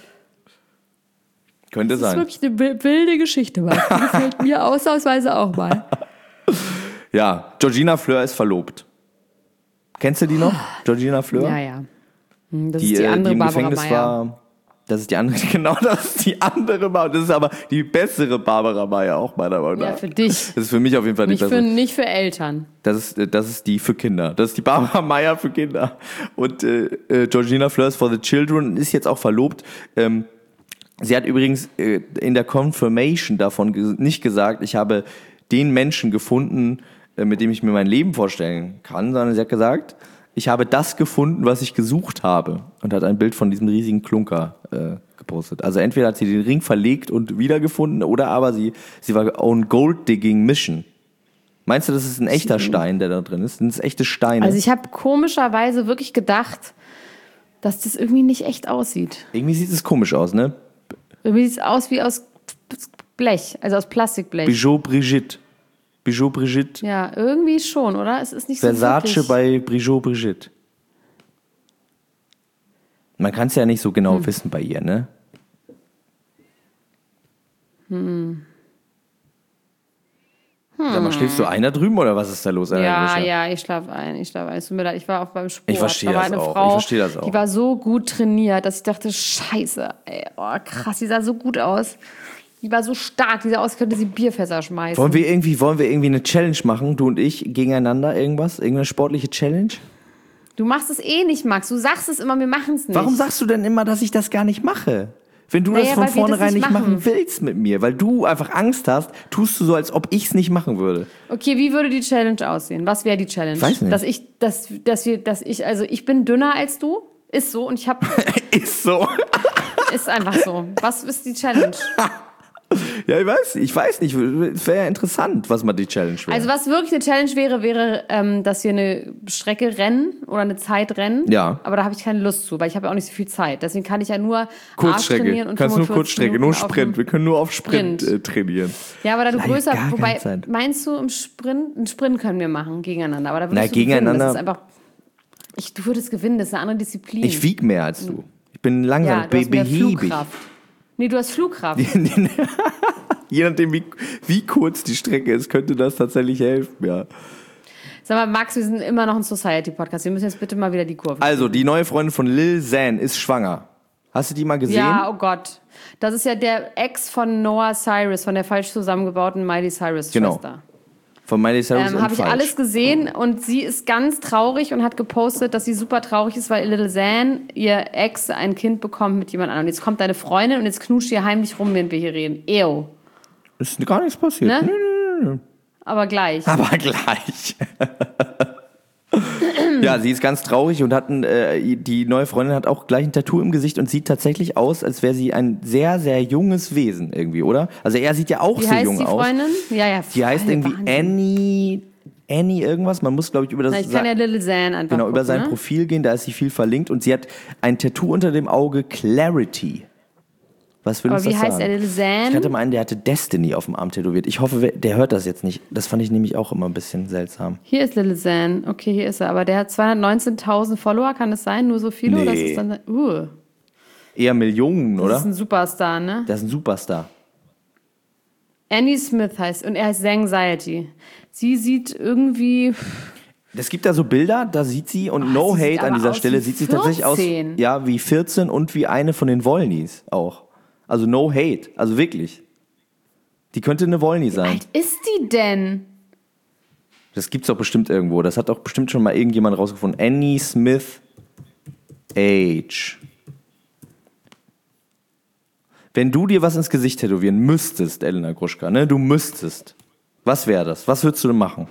S3: Könnte
S2: Das ist
S3: sein.
S2: wirklich eine wi- wilde Geschichte, Marc. Die gefällt mir ausnahmsweise auch mal.
S3: Ja, Georgina Fleur ist verlobt. Kennst du die noch? Georgina Fleur?
S2: Ja, ja. Hm, Das
S3: Die,
S2: ist die
S3: äh,
S2: andere
S3: die im
S2: Barbara
S3: Gefängnis
S2: Meyer.
S3: war. Das ist die andere, genau, das ist die andere Barbara. Das ist aber die bessere Barbara Meyer auch meiner Meinung nach.
S2: Ja, für dich.
S3: Das ist für mich auf jeden Fall die
S2: Nicht für,
S3: bessere.
S2: nicht für Eltern.
S3: Das ist, das ist die für Kinder. Das ist die Barbara Meyer für Kinder. Und äh, äh, Georgina Fleur ist for the Children, ist jetzt auch verlobt. Ähm, sie hat übrigens äh, in der Confirmation davon ge- nicht gesagt, ich habe den Menschen gefunden, äh, mit dem ich mir mein Leben vorstellen kann, sondern sie hat gesagt, ich habe das gefunden, was ich gesucht habe. Und hat ein Bild von diesem riesigen Klunker äh, gepostet. Also entweder hat sie den Ring verlegt und wiedergefunden oder aber sie, sie war on Gold-Digging-Mission. Meinst du, das ist ein echter Stein, der da drin ist? Sind das echte Steine?
S2: Also ich habe komischerweise wirklich gedacht, dass das irgendwie nicht echt aussieht.
S3: Irgendwie sieht es komisch aus, ne?
S2: Irgendwie sieht es aus wie aus Blech, also aus Plastikblech.
S3: Bijou Brigitte. Bijou Brigitte.
S2: Ja, irgendwie schon, oder? Es ist nicht so
S3: Versace
S2: wirklich.
S3: bei Bijou Brigitte. Man kann es ja nicht so genau
S2: Hm.
S3: wissen bei ihr, ne? Sag mal, schläfst du ein da drüben oder was ist da los?
S2: Ja, ja, ich schlafe ein, ich schlafe ein. Es tut mir leid, ich war auch beim Sport.
S3: Ich verstehe
S2: da war
S3: das
S2: eine
S3: auch.
S2: Frau,
S3: Ich verstehe das auch.
S2: Die war so gut trainiert, dass ich dachte, scheiße, ey, oh, krass, die sah so gut aus. Die war so stark, die sah aus, als könnte sie Bierfässer schmeißen.
S3: Wollen wir irgendwie, wollen wir irgendwie eine Challenge machen, du und ich, gegeneinander irgendwas? Irgendeine sportliche Challenge?
S2: Du machst es eh nicht, Max. Du sagst es immer, wir machen es nicht.
S3: Warum sagst du denn immer, dass ich das gar nicht mache? Wenn du
S2: Naja,
S3: das von
S2: weil wir das
S3: vornherein
S2: nicht
S3: nicht machen.
S2: machen
S3: willst mit mir, weil du einfach Angst hast, tust du so, als ob ich es nicht machen würde.
S2: Okay, wie würde die Challenge aussehen? Was wäre die Challenge?
S3: Weiß nicht.
S2: Dass ich, dass, dass wir, dass ich, also ich bin dünner als du, ist so und ich habe,
S3: Ist so.
S2: ist einfach so. Was ist die Challenge?
S3: Ja, ich weiß, ich weiß nicht. Wäre ja interessant, was mal die Challenge wäre.
S2: Also was wirklich eine Challenge wäre, wäre, ähm, dass wir eine Strecke rennen oder eine Zeit rennen.
S3: Ja.
S2: Aber da habe ich keine Lust zu, weil ich habe ja auch nicht so viel Zeit. Deswegen kann ich ja nur Arsch
S3: Kurzstrecke.
S2: trainieren und
S3: Kannst nur
S2: fünfundvierzig
S3: Kurzstrecke,
S2: Minuten
S3: nur
S2: auf dem-
S3: Sprint. Wir können nur auf Sprint,
S2: Sprint.
S3: Äh, trainieren.
S2: Ja, aber da du
S3: Leider
S2: größer,
S3: gar
S2: wobei,
S3: keine Zeit.
S2: meinst du im Sprint, einen Sprint können wir machen gegeneinander, aber da würdest
S3: Na,
S2: du gewinnen.
S3: gegeneinander-
S2: Das ist einfach, ich, du würdest gewinnen, das ist eine andere Disziplin.
S3: Ich wieg mehr als du. Ich bin langsam,
S2: ja, du hast mehr
S3: behäbig.
S2: Flugkraft. Nee, du hast Flugkraft.
S3: Je nachdem, wie, wie kurz die Strecke ist, könnte das tatsächlich helfen, ja.
S2: Sag mal, Max, wir sind immer noch ein Society-Podcast. Wir müssen jetzt bitte mal wieder die Kurve.
S3: Also, die neue Freundin von Lil Xan ist schwanger. Hast du die mal gesehen?
S2: Ja, oh Gott. Das ist ja der Ex von Noah Cyrus, von der falsch zusammengebauten Miley Cyrus-Schwester.
S3: Genau. Von Miley Cyrus
S2: Ähm,
S3: und
S2: Habe ich
S3: falsch.
S2: alles gesehen und sie ist ganz traurig und hat gepostet, dass sie super traurig ist, weil Lil Xan, ihr Ex, ein Kind bekommt mit jemand anderem. Und jetzt kommt deine Freundin und jetzt knutscht ihr heimlich rum, während wir hier reden. Ew.
S3: Ist gar nichts passiert.
S2: Ne?
S3: Nö, nö, nö.
S2: Aber gleich.
S3: Aber gleich. Ja, sie ist ganz traurig und hat ein, äh, die neue Freundin hat auch gleich ein Tattoo im Gesicht und sieht tatsächlich aus, als wäre sie ein sehr, sehr junges Wesen irgendwie, oder? Also er sieht ja auch
S2: Wie
S3: so
S2: heißt
S3: jung
S2: die
S3: aus.
S2: Freundin? Ja, ja.
S3: Die heißt
S2: voll
S3: irgendwie
S2: Wahnsinn.
S3: Annie, Annie irgendwas. Man muss, glaube ich, über das
S2: Na, ich kann ja Lil Xan einfach
S3: genau,
S2: gucken,
S3: über sein
S2: ne?
S3: Profil gehen, da ist sie viel verlinkt und sie hat ein Tattoo unter dem Auge, Clarity. Was will
S2: Aber
S3: uns
S2: wie
S3: das
S2: heißt
S3: sagen?
S2: er, Lil Xan?
S3: Ich hatte mal einen, der hatte Destiny auf dem Arm tätowiert. Ich hoffe, wer- der hört das jetzt nicht. Das fand ich nämlich auch immer ein bisschen seltsam.
S2: Hier ist Lil Xan. Okay, hier ist er. Aber der hat zweihundertneunzehntausend Follower, kann das sein? Nur so viele?
S3: Nee.
S2: Oder ist das dann, uh,
S3: Eher Millionen,
S2: das
S3: oder?
S2: ist ein Superstar, ne?
S3: Das ist ein Superstar.
S2: Annie Smith heißt, und er heißt Anxiety. Sie sieht irgendwie,
S3: Es gibt da so Bilder, da sieht sie, und no
S2: sie sieht
S3: hate an
S2: aber
S3: dieser
S2: aus
S3: Stelle,
S2: wie
S3: sieht sie tatsächlich aus,
S2: vierzehn.
S3: ja, wie vierzehn und wie eine von den Wollnys auch. Also no hate, also wirklich. Die könnte eine Wollny
S2: wie
S3: sein.
S2: alt ist die denn?
S3: Das gibt's doch bestimmt irgendwo. Das hat doch bestimmt schon mal irgendjemand rausgefunden. Annie Smith Age. Wenn du dir was ins Gesicht tätowieren müsstest, Elena Gruschka, ne, du müsstest. Was wäre das? Was würdest du denn machen?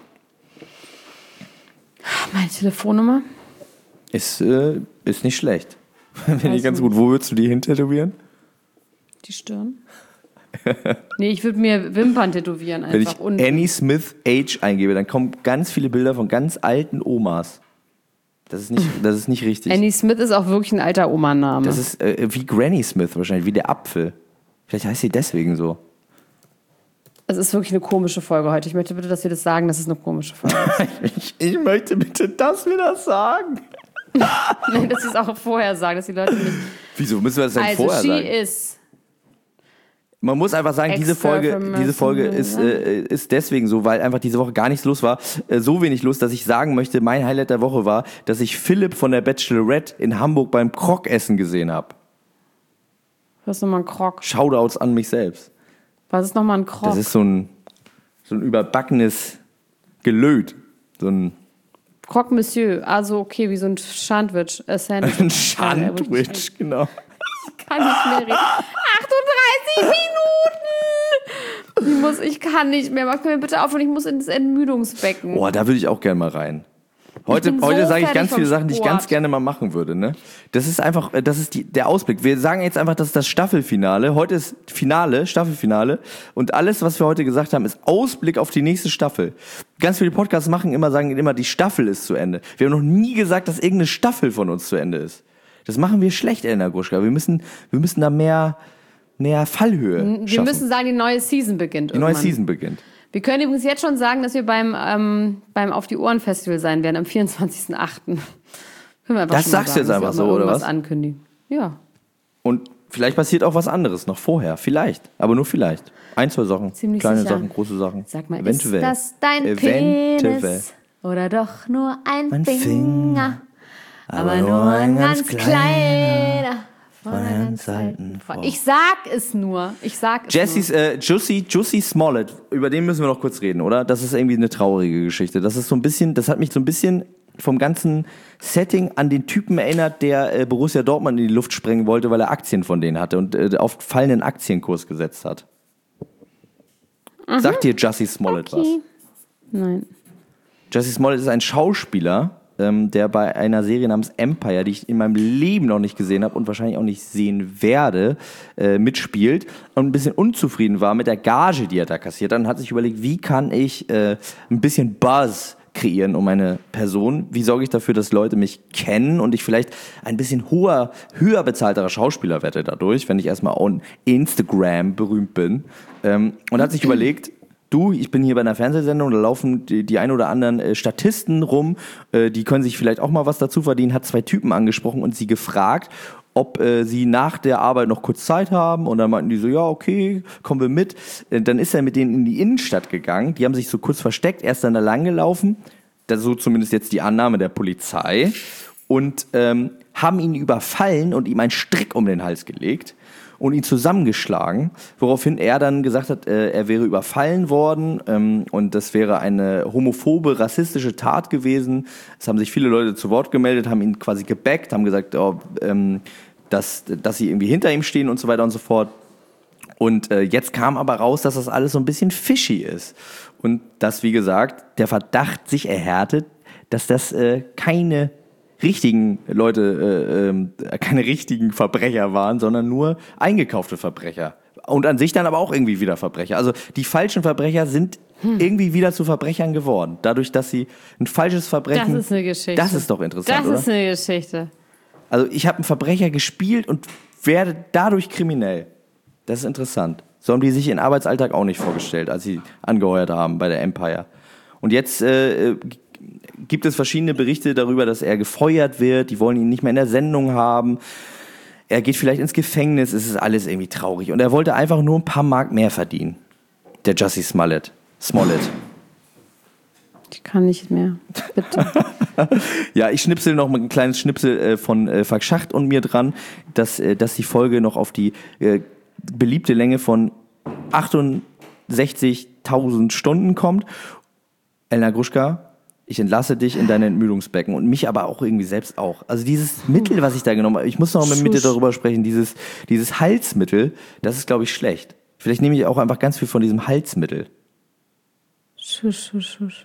S2: Meine Telefonnummer?
S3: Ist, äh, ist nicht schlecht. Finde ich
S2: Also-
S3: ganz gut. Wo würdest du die hin tätowieren?
S2: Die Stirn? Nee, ich würde mir Wimpern tätowieren
S3: Wenn
S2: einfach.
S3: ich
S2: Und
S3: Annie Smith Age eingebe, dann kommen ganz viele Bilder von ganz alten Omas. Das ist nicht, das ist nicht richtig.
S2: Annie Smith ist auch wirklich ein alter Oma-Name.
S3: Das ist äh, wie Granny Smith wahrscheinlich, wie der Apfel. Vielleicht heißt sie deswegen so.
S2: Es ist wirklich eine komische Folge heute. Ich möchte bitte, dass wir das sagen, dass es eine komische Folge ist.
S3: Ich, ich möchte bitte, dass wir das sagen.
S2: Nein, dass wir es auch vorher sagen, dass die Leute nicht...
S3: Wieso müssen wir das denn
S2: Also,
S3: vorher
S2: she
S3: sagen?
S2: is...
S3: Man muss einfach sagen, diese
S2: Extra
S3: Folge,
S2: from
S3: diese Folge ist, äh, ist deswegen so, weil einfach diese Woche gar nichts los war. Äh, so wenig los, dass ich sagen möchte, mein Highlight der Woche war, dass ich Philipp von der Bachelorette in Hamburg beim Krokessen gesehen habe.
S2: Was ist nochmal ein Krog?
S3: Shoutouts an mich selbst.
S2: Was ist nochmal ein Krog?
S3: Das ist so ein, so ein überbackenes Gelöt. So ein,
S2: Croque Monsieur. Also okay, wie so ein Sandwich. Äh, Sandwich.
S3: ein Sandwich, genau.
S2: Ich kann nicht mehr reden. achtunddreißig Minuten! Ich, muss, ich kann nicht mehr. Mach mir bitte auf und ich muss ins Entmüdungsbecken.
S3: Boah, da würde ich auch gerne mal rein. Heute,
S2: bin so
S3: heute sage ich
S2: fertig
S3: ganz
S2: vom
S3: viele Sachen, die ich
S2: Sport.
S3: ganz gerne mal machen würde. Ne? Das ist einfach, äh, das ist die, der Ausblick. Wir sagen jetzt einfach, das ist das Staffelfinale. Heute ist Finale, Staffelfinale. Und alles, was wir heute gesagt haben, ist Ausblick auf die nächste Staffel. Ganz viele Podcasts machen immer, sagen immer, die Staffel ist zu Ende. Wir haben noch nie gesagt, dass irgendeine Staffel von uns zu Ende ist. Das machen wir schlecht, Elena Gruschka. Wir müssen, wir müssen da mehr, mehr Fallhöhe
S2: Wir
S3: schaffen.
S2: müssen sagen, die neue Season beginnt
S3: die neue
S2: irgendwann.
S3: Season beginnt.
S2: Wir können übrigens jetzt schon sagen, dass wir beim, ähm, beim Auf die Ohren Festival sein werden am vierundzwanzigsten achten Können wir einfach
S3: Das
S2: schon mal
S3: sagst du
S2: sagen,
S3: jetzt
S2: dass wir
S3: einfach
S2: auch mal
S3: so, oder
S2: irgendwas
S3: was?
S2: ankündigen. Ja.
S3: Und vielleicht passiert auch was anderes noch vorher. Vielleicht. Aber nur vielleicht. Ein, zwei Sachen.
S2: Ziemlich
S3: Kleine
S2: sicher.
S3: Sachen, große Sachen.
S2: Sag mal,
S3: Eventuell.
S2: ist das dein
S3: Eventuell.
S2: Penis? Oder doch nur ein,
S3: Ein
S2: Finger?
S3: Finger,
S2: Aber nur ein ganz kleiner. Von einer ganz alten Frau. Ich sag es nur. Ich sag es
S3: Jessys,
S2: nur.
S3: äh, Jussie, Jussie Smollett, über den müssen wir noch kurz reden, oder? Das ist irgendwie eine traurige Geschichte. Das ist so ein bisschen, das hat mich so ein bisschen vom ganzen Setting an den Typen erinnert, der äh, Borussia Dortmund in die Luft sprengen wollte, weil er Aktien von denen hatte und äh, auf fallenden Aktienkurs gesetzt hat. Mhm. Sagt dir Jussie Smollett
S2: okay.
S3: was?
S2: Nein.
S3: Jussie Smollett ist ein Schauspieler, ähm, der bei einer Serie namens Empire, die ich in meinem Leben noch nicht gesehen habe und wahrscheinlich auch nicht sehen werde, äh, mitspielt und ein bisschen unzufrieden war mit der Gage, die er da kassiert hat und hat sich überlegt, wie kann ich äh, ein bisschen Buzz kreieren um meine Person? Wie sorge ich dafür, dass Leute mich kennen und ich vielleicht ein bisschen hoher, höher bezahlterer Schauspieler werde dadurch, wenn ich erstmal on Instagram berühmt bin. Ähm, und hat sich überlegt, du, ich bin hier bei einer Fernsehsendung, da laufen die, die ein oder anderen äh, Statisten rum, äh, die können sich vielleicht auch mal was dazu verdienen, hat zwei Typen angesprochen und sie gefragt, ob äh, sie nach der Arbeit noch kurz Zeit haben und dann meinten die so, ja okay, kommen wir mit. Äh, dann ist er mit denen in die Innenstadt gegangen, die haben sich so kurz versteckt, er ist dann da lang gelaufen, das so zumindest jetzt die Annahme der Polizei und ähm, haben ihn überfallen und ihm einen Strick um den Hals gelegt und ihn zusammengeschlagen, woraufhin er dann gesagt hat, äh, er wäre überfallen worden ähm, und das wäre eine homophobe, rassistische Tat gewesen. Es haben sich viele Leute zu Wort gemeldet, haben ihn quasi gebackt, haben gesagt, oh, ähm, dass, dass sie irgendwie hinter ihm stehen und so weiter und so fort. Und äh, jetzt kam aber raus, dass das alles so ein bisschen fishy ist. Und dass, wie gesagt, der Verdacht sich erhärtet, dass das äh, keine richtigen Leute, äh, äh, keine richtigen Verbrecher waren, sondern nur eingekaufte Verbrecher. Und an sich dann aber auch irgendwie wieder Verbrecher. Also die falschen Verbrecher sind hm. irgendwie wieder zu Verbrechern geworden. Dadurch, dass sie ein falsches Verbrechen...
S2: Das ist eine Geschichte.
S3: Das ist doch interessant,
S2: Das
S3: oder?
S2: ist eine Geschichte.
S3: Also ich habe einen Verbrecher gespielt und werde dadurch kriminell. Das ist interessant. So haben die sich ihren Arbeitsalltag auch nicht vorgestellt, als sie angeheuert haben bei der Empire. Und jetzt äh, gibt es verschiedene Berichte darüber, dass er gefeuert wird. Die wollen ihn nicht mehr in der Sendung haben. Er geht vielleicht ins Gefängnis. Es ist alles irgendwie traurig. Und er wollte einfach nur ein paar Mark mehr verdienen. Der Jussie Smollett. Smollett.
S2: Ich kann nicht mehr. Bitte.
S3: Ja, ich schnipsel noch mal ein kleines Schnipsel äh, von äh, Falk Schacht und mir dran, dass, äh, dass die Folge noch auf die äh, beliebte Länge von achtundsechzigtausend Stunden kommt. Elena Gruschka, ich entlasse dich in dein Entmüdungsbecken und mich aber auch irgendwie selbst auch. Also dieses Mittel, was ich da genommen habe, ich muss noch mal mit dir darüber sprechen, dieses, dieses Halsmittel, das ist, glaube ich, schlecht. Vielleicht nehme ich auch einfach ganz viel von diesem Halsmittel.
S2: Schusch, schusch, schusch.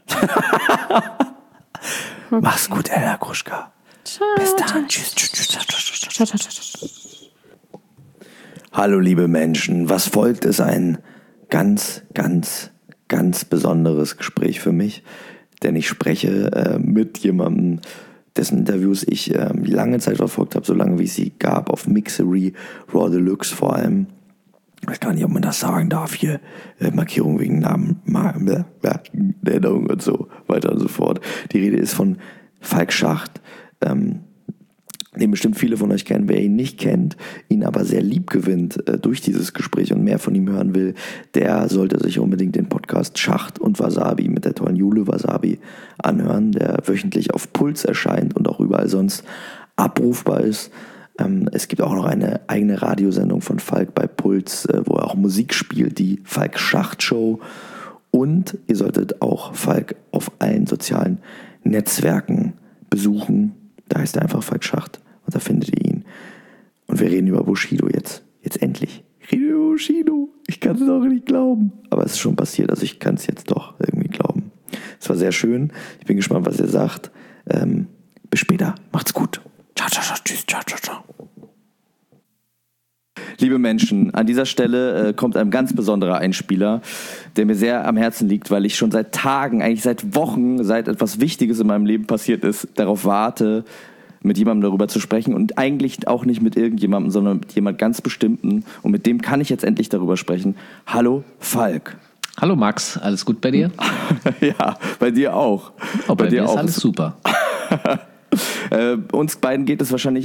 S3: Okay. Mach's gut, Elena Gruschka.
S2: Ciao.
S3: Bis dann. Tschüss. Tschüss, tschüss, tschüss, tschüss, tschüss. Hallo, liebe Menschen. Was folgt, ist ein ganz, ganz, ganz besonderes Gespräch für mich. Denn ich spreche äh, mit jemandem, dessen Interviews ich äh, lange Zeit verfolgt habe, so lange wie es sie gab, auf Mixery, Raw Deluxe vor allem. Ich weiß gar nicht, ob man das sagen darf hier. Äh, Markierung wegen Namen, Erinnerung und so weiter und so fort. Die Rede ist von Falk Schacht, ähm, den bestimmt viele von euch kennen. Wer ihn nicht kennt, ihn aber sehr lieb gewinnt äh, durch dieses Gespräch und mehr von ihm hören will, der sollte sich unbedingt den Podcast Schacht und Wasabi mit der tollen Jule Wasabi anhören, der wöchentlich auf Puls erscheint und auch überall sonst abrufbar ist. Ähm, es gibt auch noch eine eigene Radiosendung von Falk bei Puls, äh, wo er auch Musik spielt, die Falk Schacht Show. Und ihr solltet auch Falk auf allen sozialen Netzwerken besuchen. Da heißt er einfach Falk Schacht und da findet ihr ihn. Und wir reden über Bushido jetzt. Jetzt endlich. Ich rede über Bushido. Ich kann es doch nicht glauben. Aber es ist schon passiert, also ich kann es jetzt doch irgendwie glauben. Es war sehr schön. Ich bin gespannt, was er sagt. Ähm, bis später. Macht's gut. Ciao, ciao, ciao. Tschüss. Ciao, ciao, ciao. Liebe Menschen, an dieser Stelle äh, kommt ein ganz besonderer Einspieler, der mir sehr am Herzen liegt, weil ich schon seit Tagen, eigentlich seit Wochen, seit etwas Wichtiges in meinem Leben passiert ist, darauf warte, mit jemandem darüber zu sprechen und eigentlich auch nicht mit irgendjemandem, sondern mit jemand ganz Bestimmten und mit dem kann ich jetzt endlich darüber sprechen. Hallo Falk.
S4: Hallo Max, alles gut bei dir?
S3: Ja, bei dir auch.
S4: Oh, bei, bei dir ist auch. Alles super.
S3: äh, uns beiden geht es wahrscheinlich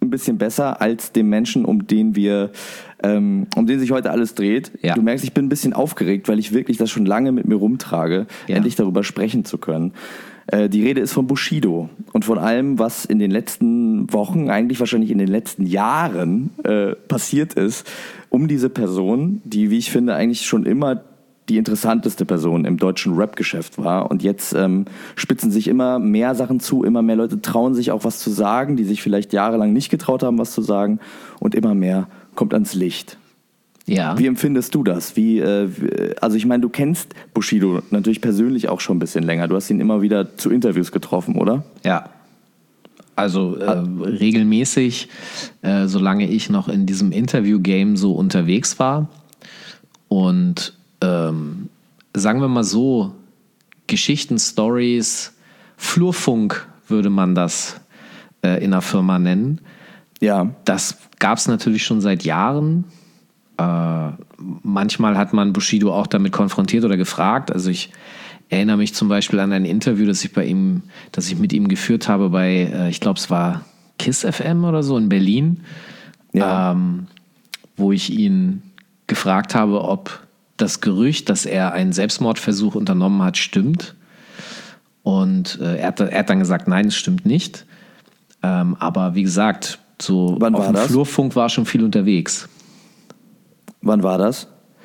S3: ein bisschen besser als dem Menschen, um den wir, ähm, um den sich heute alles dreht.
S4: Ja.
S3: Du merkst, ich bin ein bisschen aufgeregt, weil ich wirklich das schon lange mit mir rumtrage,
S4: Ja.
S3: endlich darüber sprechen zu können. Äh, die Rede ist von Bushido und von allem, was in den letzten Wochen, eigentlich wahrscheinlich in den letzten Jahren äh, passiert ist, um diese Person, die, wie ich finde, eigentlich schon immer die interessanteste Person im deutschen Rap-Geschäft war. Und jetzt ähm, spitzen sich immer mehr Sachen zu, immer mehr Leute trauen sich auch was zu sagen, die sich vielleicht jahrelang nicht getraut haben, was zu sagen. Und immer mehr kommt ans Licht.
S4: Ja.
S3: Wie empfindest du das? Wie, äh, also ich meine, du kennst Bushido natürlich persönlich auch schon ein bisschen länger. Du hast ihn immer wieder zu Interviews getroffen, oder?
S4: Ja. Also äh, regelmäßig, äh, solange ich noch in diesem Interview-Game so unterwegs war. Und ähm, sagen wir mal so, Geschichten, Stories, Flurfunk würde man das äh, in der Firma nennen.
S3: Ja.
S4: Das gab es natürlich schon seit Jahren. Äh, manchmal hat man Bushido auch damit konfrontiert oder gefragt. Also ich erinnere mich zum Beispiel an ein Interview, das ich bei ihm, das ich mit ihm geführt habe bei, äh, ich glaube, es war KISS F M oder so in Berlin,
S3: Ja.
S4: ähm, wo ich ihn gefragt habe, ob das Gerücht, dass er einen Selbstmordversuch unternommen hat, stimmt. Und äh, er, hat, er hat dann gesagt, nein, es stimmt nicht. Ähm, aber wie gesagt, so
S3: Wann
S4: auf
S3: war
S4: dem
S3: das?
S4: Flurfunk war schon viel unterwegs.
S3: Wann war das?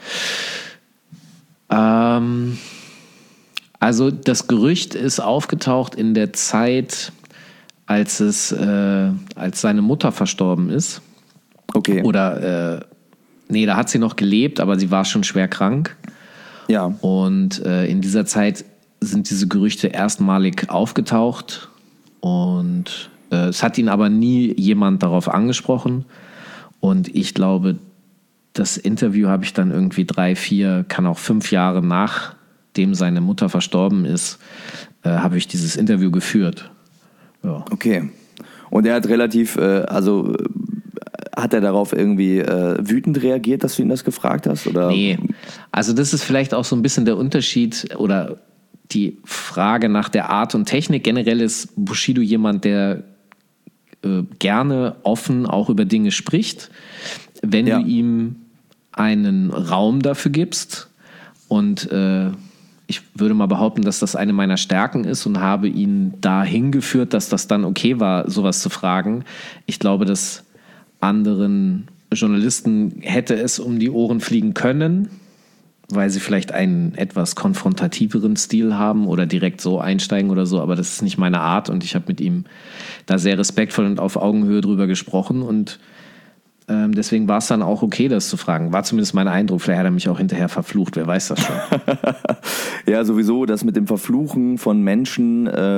S4: Ähm, also das Gerücht ist aufgetaucht in der Zeit, als es, äh, als seine Mutter verstorben ist.
S3: Okay.
S4: Oder äh, nee, da hat sie noch gelebt, aber sie war schon schwer krank.
S3: Ja.
S4: Und äh, in dieser Zeit sind diese Gerüchte erstmalig aufgetaucht. Und äh, es hat ihn aber nie jemand darauf angesprochen. Und ich glaube, das Interview habe ich dann irgendwie drei, vier, kann auch fünf Jahre nachdem seine Mutter verstorben ist, äh, habe ich dieses Interview geführt. Ja.
S3: Okay. Und er hat relativ, äh, also äh, hat er darauf irgendwie äh, wütend reagiert, dass du ihn das gefragt hast? Oder?
S4: Nee, also das ist vielleicht auch so ein bisschen der Unterschied oder die Frage nach der Art und Technik. Generell ist Bushido jemand, der äh, gerne offen auch über Dinge spricht. Wenn
S3: Ja.
S4: du ihm einen Raum dafür gibst und äh, ich würde mal behaupten, dass das eine meiner Stärken ist und habe ihn dahin geführt, dass das dann okay war, sowas zu fragen. Ich glaube, dass anderen Journalisten hätte es um die Ohren fliegen können, weil sie vielleicht einen etwas konfrontativeren Stil haben oder direkt so einsteigen oder so, aber das ist nicht meine Art und ich habe mit ihm da sehr respektvoll und auf Augenhöhe drüber gesprochen und ähm, deswegen war es dann auch okay, das zu fragen. War zumindest mein Eindruck, vielleicht hat er mich auch hinterher verflucht, wer weiß das schon.
S3: Ja, sowieso, das mit dem Verfluchen von Menschen, äh,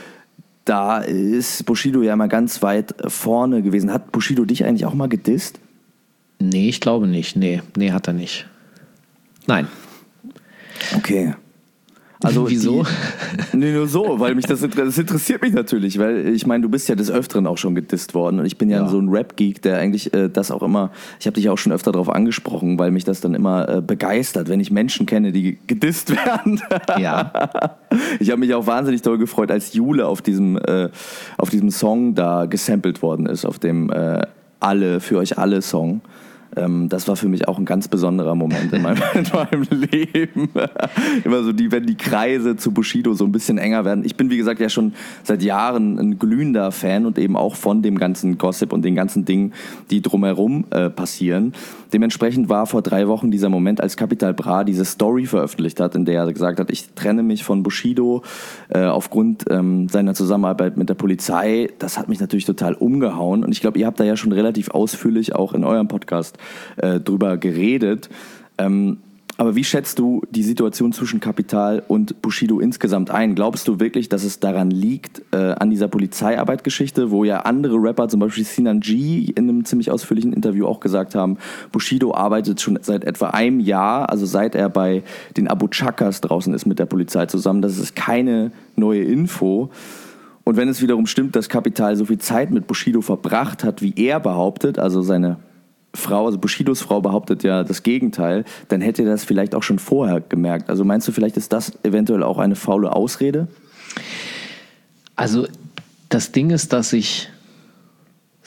S3: da ist Bushido ja mal ganz weit vorne gewesen. Hat Bushido dich eigentlich auch mal gedisst?
S4: Nee, ich glaube nicht. Nee, nee, hat er nicht. Nein.
S3: Okay. Also
S4: Wieso?
S3: Die, nee, nur so, weil mich das, das interessiert mich natürlich, weil ich meine, du bist ja des Öfteren auch schon gedisst worden und ich bin ja,
S4: Ja.
S3: so ein Rap-Geek, der eigentlich äh, das auch immer, ich habe dich auch schon öfter darauf angesprochen, weil mich das dann immer äh, begeistert, wenn ich Menschen kenne, die gedisst werden.
S4: Ja.
S3: Ich habe mich auch wahnsinnig doll gefreut, als Jule auf diesem, äh, auf diesem Song da gesampelt worden ist, auf dem äh, Alle, für euch alle Song. Ähm, das war für mich auch ein ganz besonderer Moment in meinem, in meinem Leben. Immer so, die, wenn die Kreise zu Bushido so ein bisschen enger werden. Ich bin, wie gesagt, ja schon seit Jahren ein glühender Fan und eben auch von dem ganzen Gossip und den ganzen Dingen, die drumherum äh, passieren. Dementsprechend war vor drei Wochen dieser Moment, als Capital Bra diese Story veröffentlicht hat, in der er gesagt hat, ich trenne mich von Bushido äh, aufgrund ähm, seiner Zusammenarbeit mit der Polizei. Das hat mich natürlich total umgehauen und ich glaube, ihr habt da ja schon relativ ausführlich auch in eurem Podcast äh, drüber geredet. Ähm, aber wie schätzt du die Situation zwischen Capital und Bushido insgesamt ein? Glaubst du wirklich, dass es daran liegt, äh, an dieser Polizeiarbeit-Geschichte, wo ja andere Rapper, zum Beispiel Sinan G, in einem ziemlich ausführlichen Interview auch gesagt haben, Bushido arbeitet schon seit etwa einem Jahr, also seit er bei den Abu Chakas draußen ist mit der Polizei zusammen. Das ist keine neue Info. Und wenn es wiederum stimmt, dass Capital so viel Zeit mit Bushido verbracht hat, wie er behauptet, also seine Frau, also Bushidos Frau behauptet ja das Gegenteil, dann hätte er das vielleicht auch schon vorher gemerkt. Also meinst du, vielleicht ist das eventuell auch eine faule Ausrede?
S4: Also das Ding ist, dass ich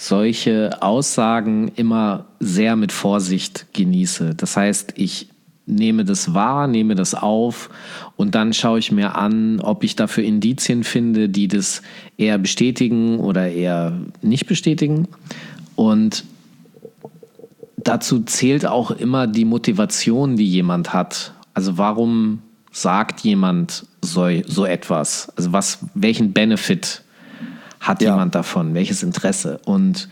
S4: solche Aussagen immer sehr mit Vorsicht genieße. Das heißt, ich nehme das wahr, nehme das auf und dann schaue ich mir an, ob ich dafür Indizien finde, die das eher bestätigen oder eher nicht bestätigen. Und dazu zählt auch immer die Motivation, die jemand hat. Also warum sagt jemand so, so etwas? Also was, welchen Benefit hat ja. jemand davon? Welches Interesse? Und,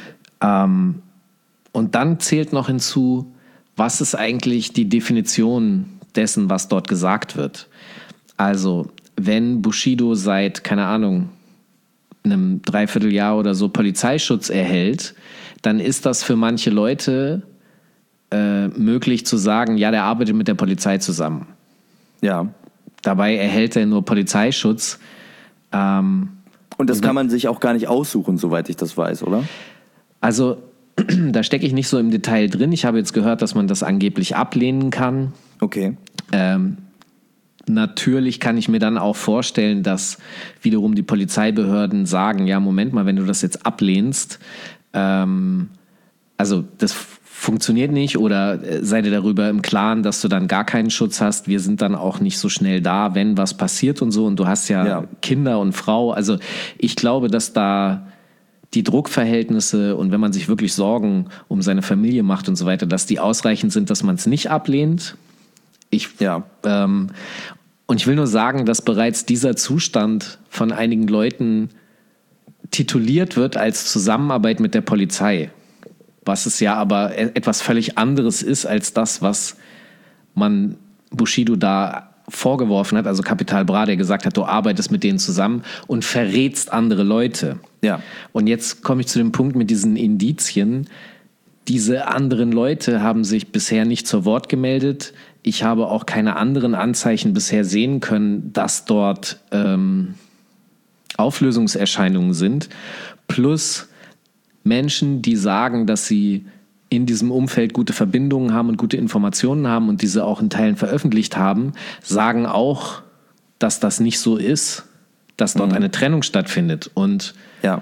S4: ähm, und dann zählt noch hinzu, was ist eigentlich die Definition dessen, was dort gesagt wird? Also, wenn Bushido seit, keine Ahnung, einem Dreivierteljahr oder so Polizeischutz erhält, dann ist das für manche Leute äh, möglich zu sagen, ja, der arbeitet mit der Polizei zusammen.
S3: Ja.
S4: Dabei erhält er nur Polizeischutz. Ähm,
S3: und das kann man sich auch gar nicht aussuchen, soweit ich das weiß, oder?
S4: Also, da stecke ich nicht so im Detail drin. Ich habe jetzt gehört, dass man das angeblich ablehnen kann.
S3: Okay.
S4: Ähm, natürlich kann ich mir dann auch vorstellen, dass wiederum die Polizeibehörden sagen, ja, Moment mal, wenn du das jetzt ablehnst, ähm, also das funktioniert nicht oder sei dir darüber im Klaren, dass du dann gar keinen Schutz hast. Wir sind dann auch nicht so schnell da, wenn was passiert und so. Und du hast ja, ja. Kinder und Frau. Also ich glaube, dass da die Druckverhältnisse und wenn man sich wirklich Sorgen um seine Familie macht und so weiter, dass die ausreichend sind, dass man es nicht ablehnt. Ich,
S3: ja.
S4: ähm, und ich will nur sagen, dass bereits dieser Zustand von einigen Leuten tituliert wird als Zusammenarbeit mit der Polizei. Was es ja aber etwas völlig anderes ist als das, was man Bushido da vorgeworfen hat, also Capital Bra, der gesagt hat, du arbeitest mit denen zusammen und verrätst andere Leute.
S3: Ja.
S4: Und jetzt komme ich zu dem Punkt mit diesen Indizien. Diese anderen Leute haben sich bisher nicht zu Wort gemeldet. Ich habe auch keine anderen Anzeichen bisher sehen können, dass dort ähm, Auflösungserscheinungen sind. Plus Menschen, die sagen, dass sie in diesem Umfeld gute Verbindungen haben und gute Informationen haben und diese auch in Teilen veröffentlicht haben, sagen auch, dass das nicht so ist, dass dort mhm. eine Trennung stattfindet. Und
S3: ja.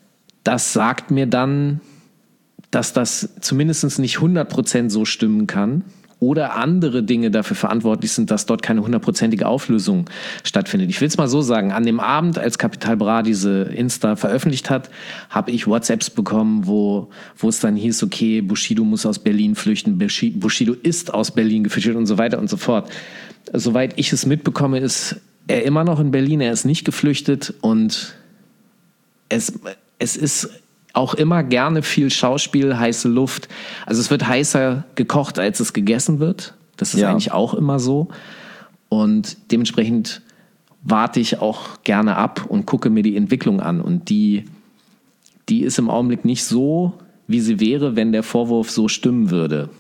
S4: das sagt mir dann, dass das zumindest nicht hundert Prozent so stimmen kann oder andere Dinge dafür verantwortlich sind, dass dort keine hundertprozentige Auflösung stattfindet. Ich will es mal so sagen, an dem Abend, als Capital Bra diese Insta veröffentlicht hat, habe ich WhatsApps bekommen, wo, wo es dann hieß, okay, Bushido muss aus Berlin flüchten, Bushido ist aus Berlin geflüchtet und so weiter und so fort. Soweit ich es mitbekomme, ist er immer noch in Berlin, er ist nicht geflüchtet und es, es ist auch immer gerne viel Schauspiel, heiße Luft. Also es wird heißer gekocht, als es gegessen wird. Das ist ja. eigentlich auch immer so. Und dementsprechend warte ich auch gerne ab und gucke mir die Entwicklung an. Und die, die ist im Augenblick nicht so, wie sie wäre, wenn der Vorwurf so stimmen würde.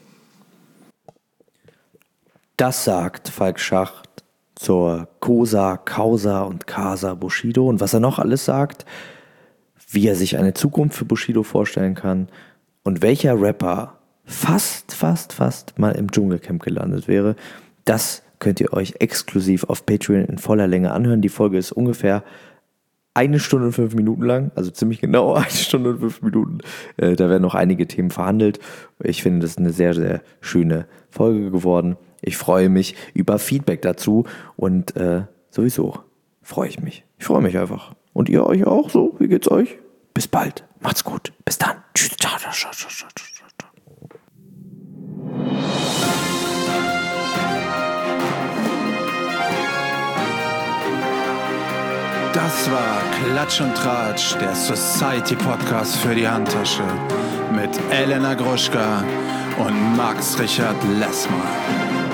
S3: Das sagt Falk Schacht zur Cosa, Causa und Casa Bushido. Und was er noch alles sagt, wie er sich eine Zukunft für Bushido vorstellen kann und welcher Rapper fast, fast, fast mal im Dschungelcamp gelandet wäre, das könnt ihr euch exklusiv auf Patreon in voller Länge anhören. Die Folge ist ungefähr eine Stunde und fünf Minuten lang, also ziemlich genau eine Stunde und fünf Minuten. Äh, da werden noch einige Themen verhandelt. Ich finde, das ist eine sehr, sehr schöne Folge geworden. Ich freue mich über Feedback dazu und äh, sowieso freue ich mich. Ich freue mich einfach. Und ihr euch auch so? Wie geht's euch? Bis bald. Macht's gut. Bis dann. Tschüss. Ciao, ciao, ciao, ciao, ciao, ciao.
S1: Das war Klatsch und Tratsch, der Society-Podcast für die Handtasche mit Elena Gruschka und Max Richard Lessmann.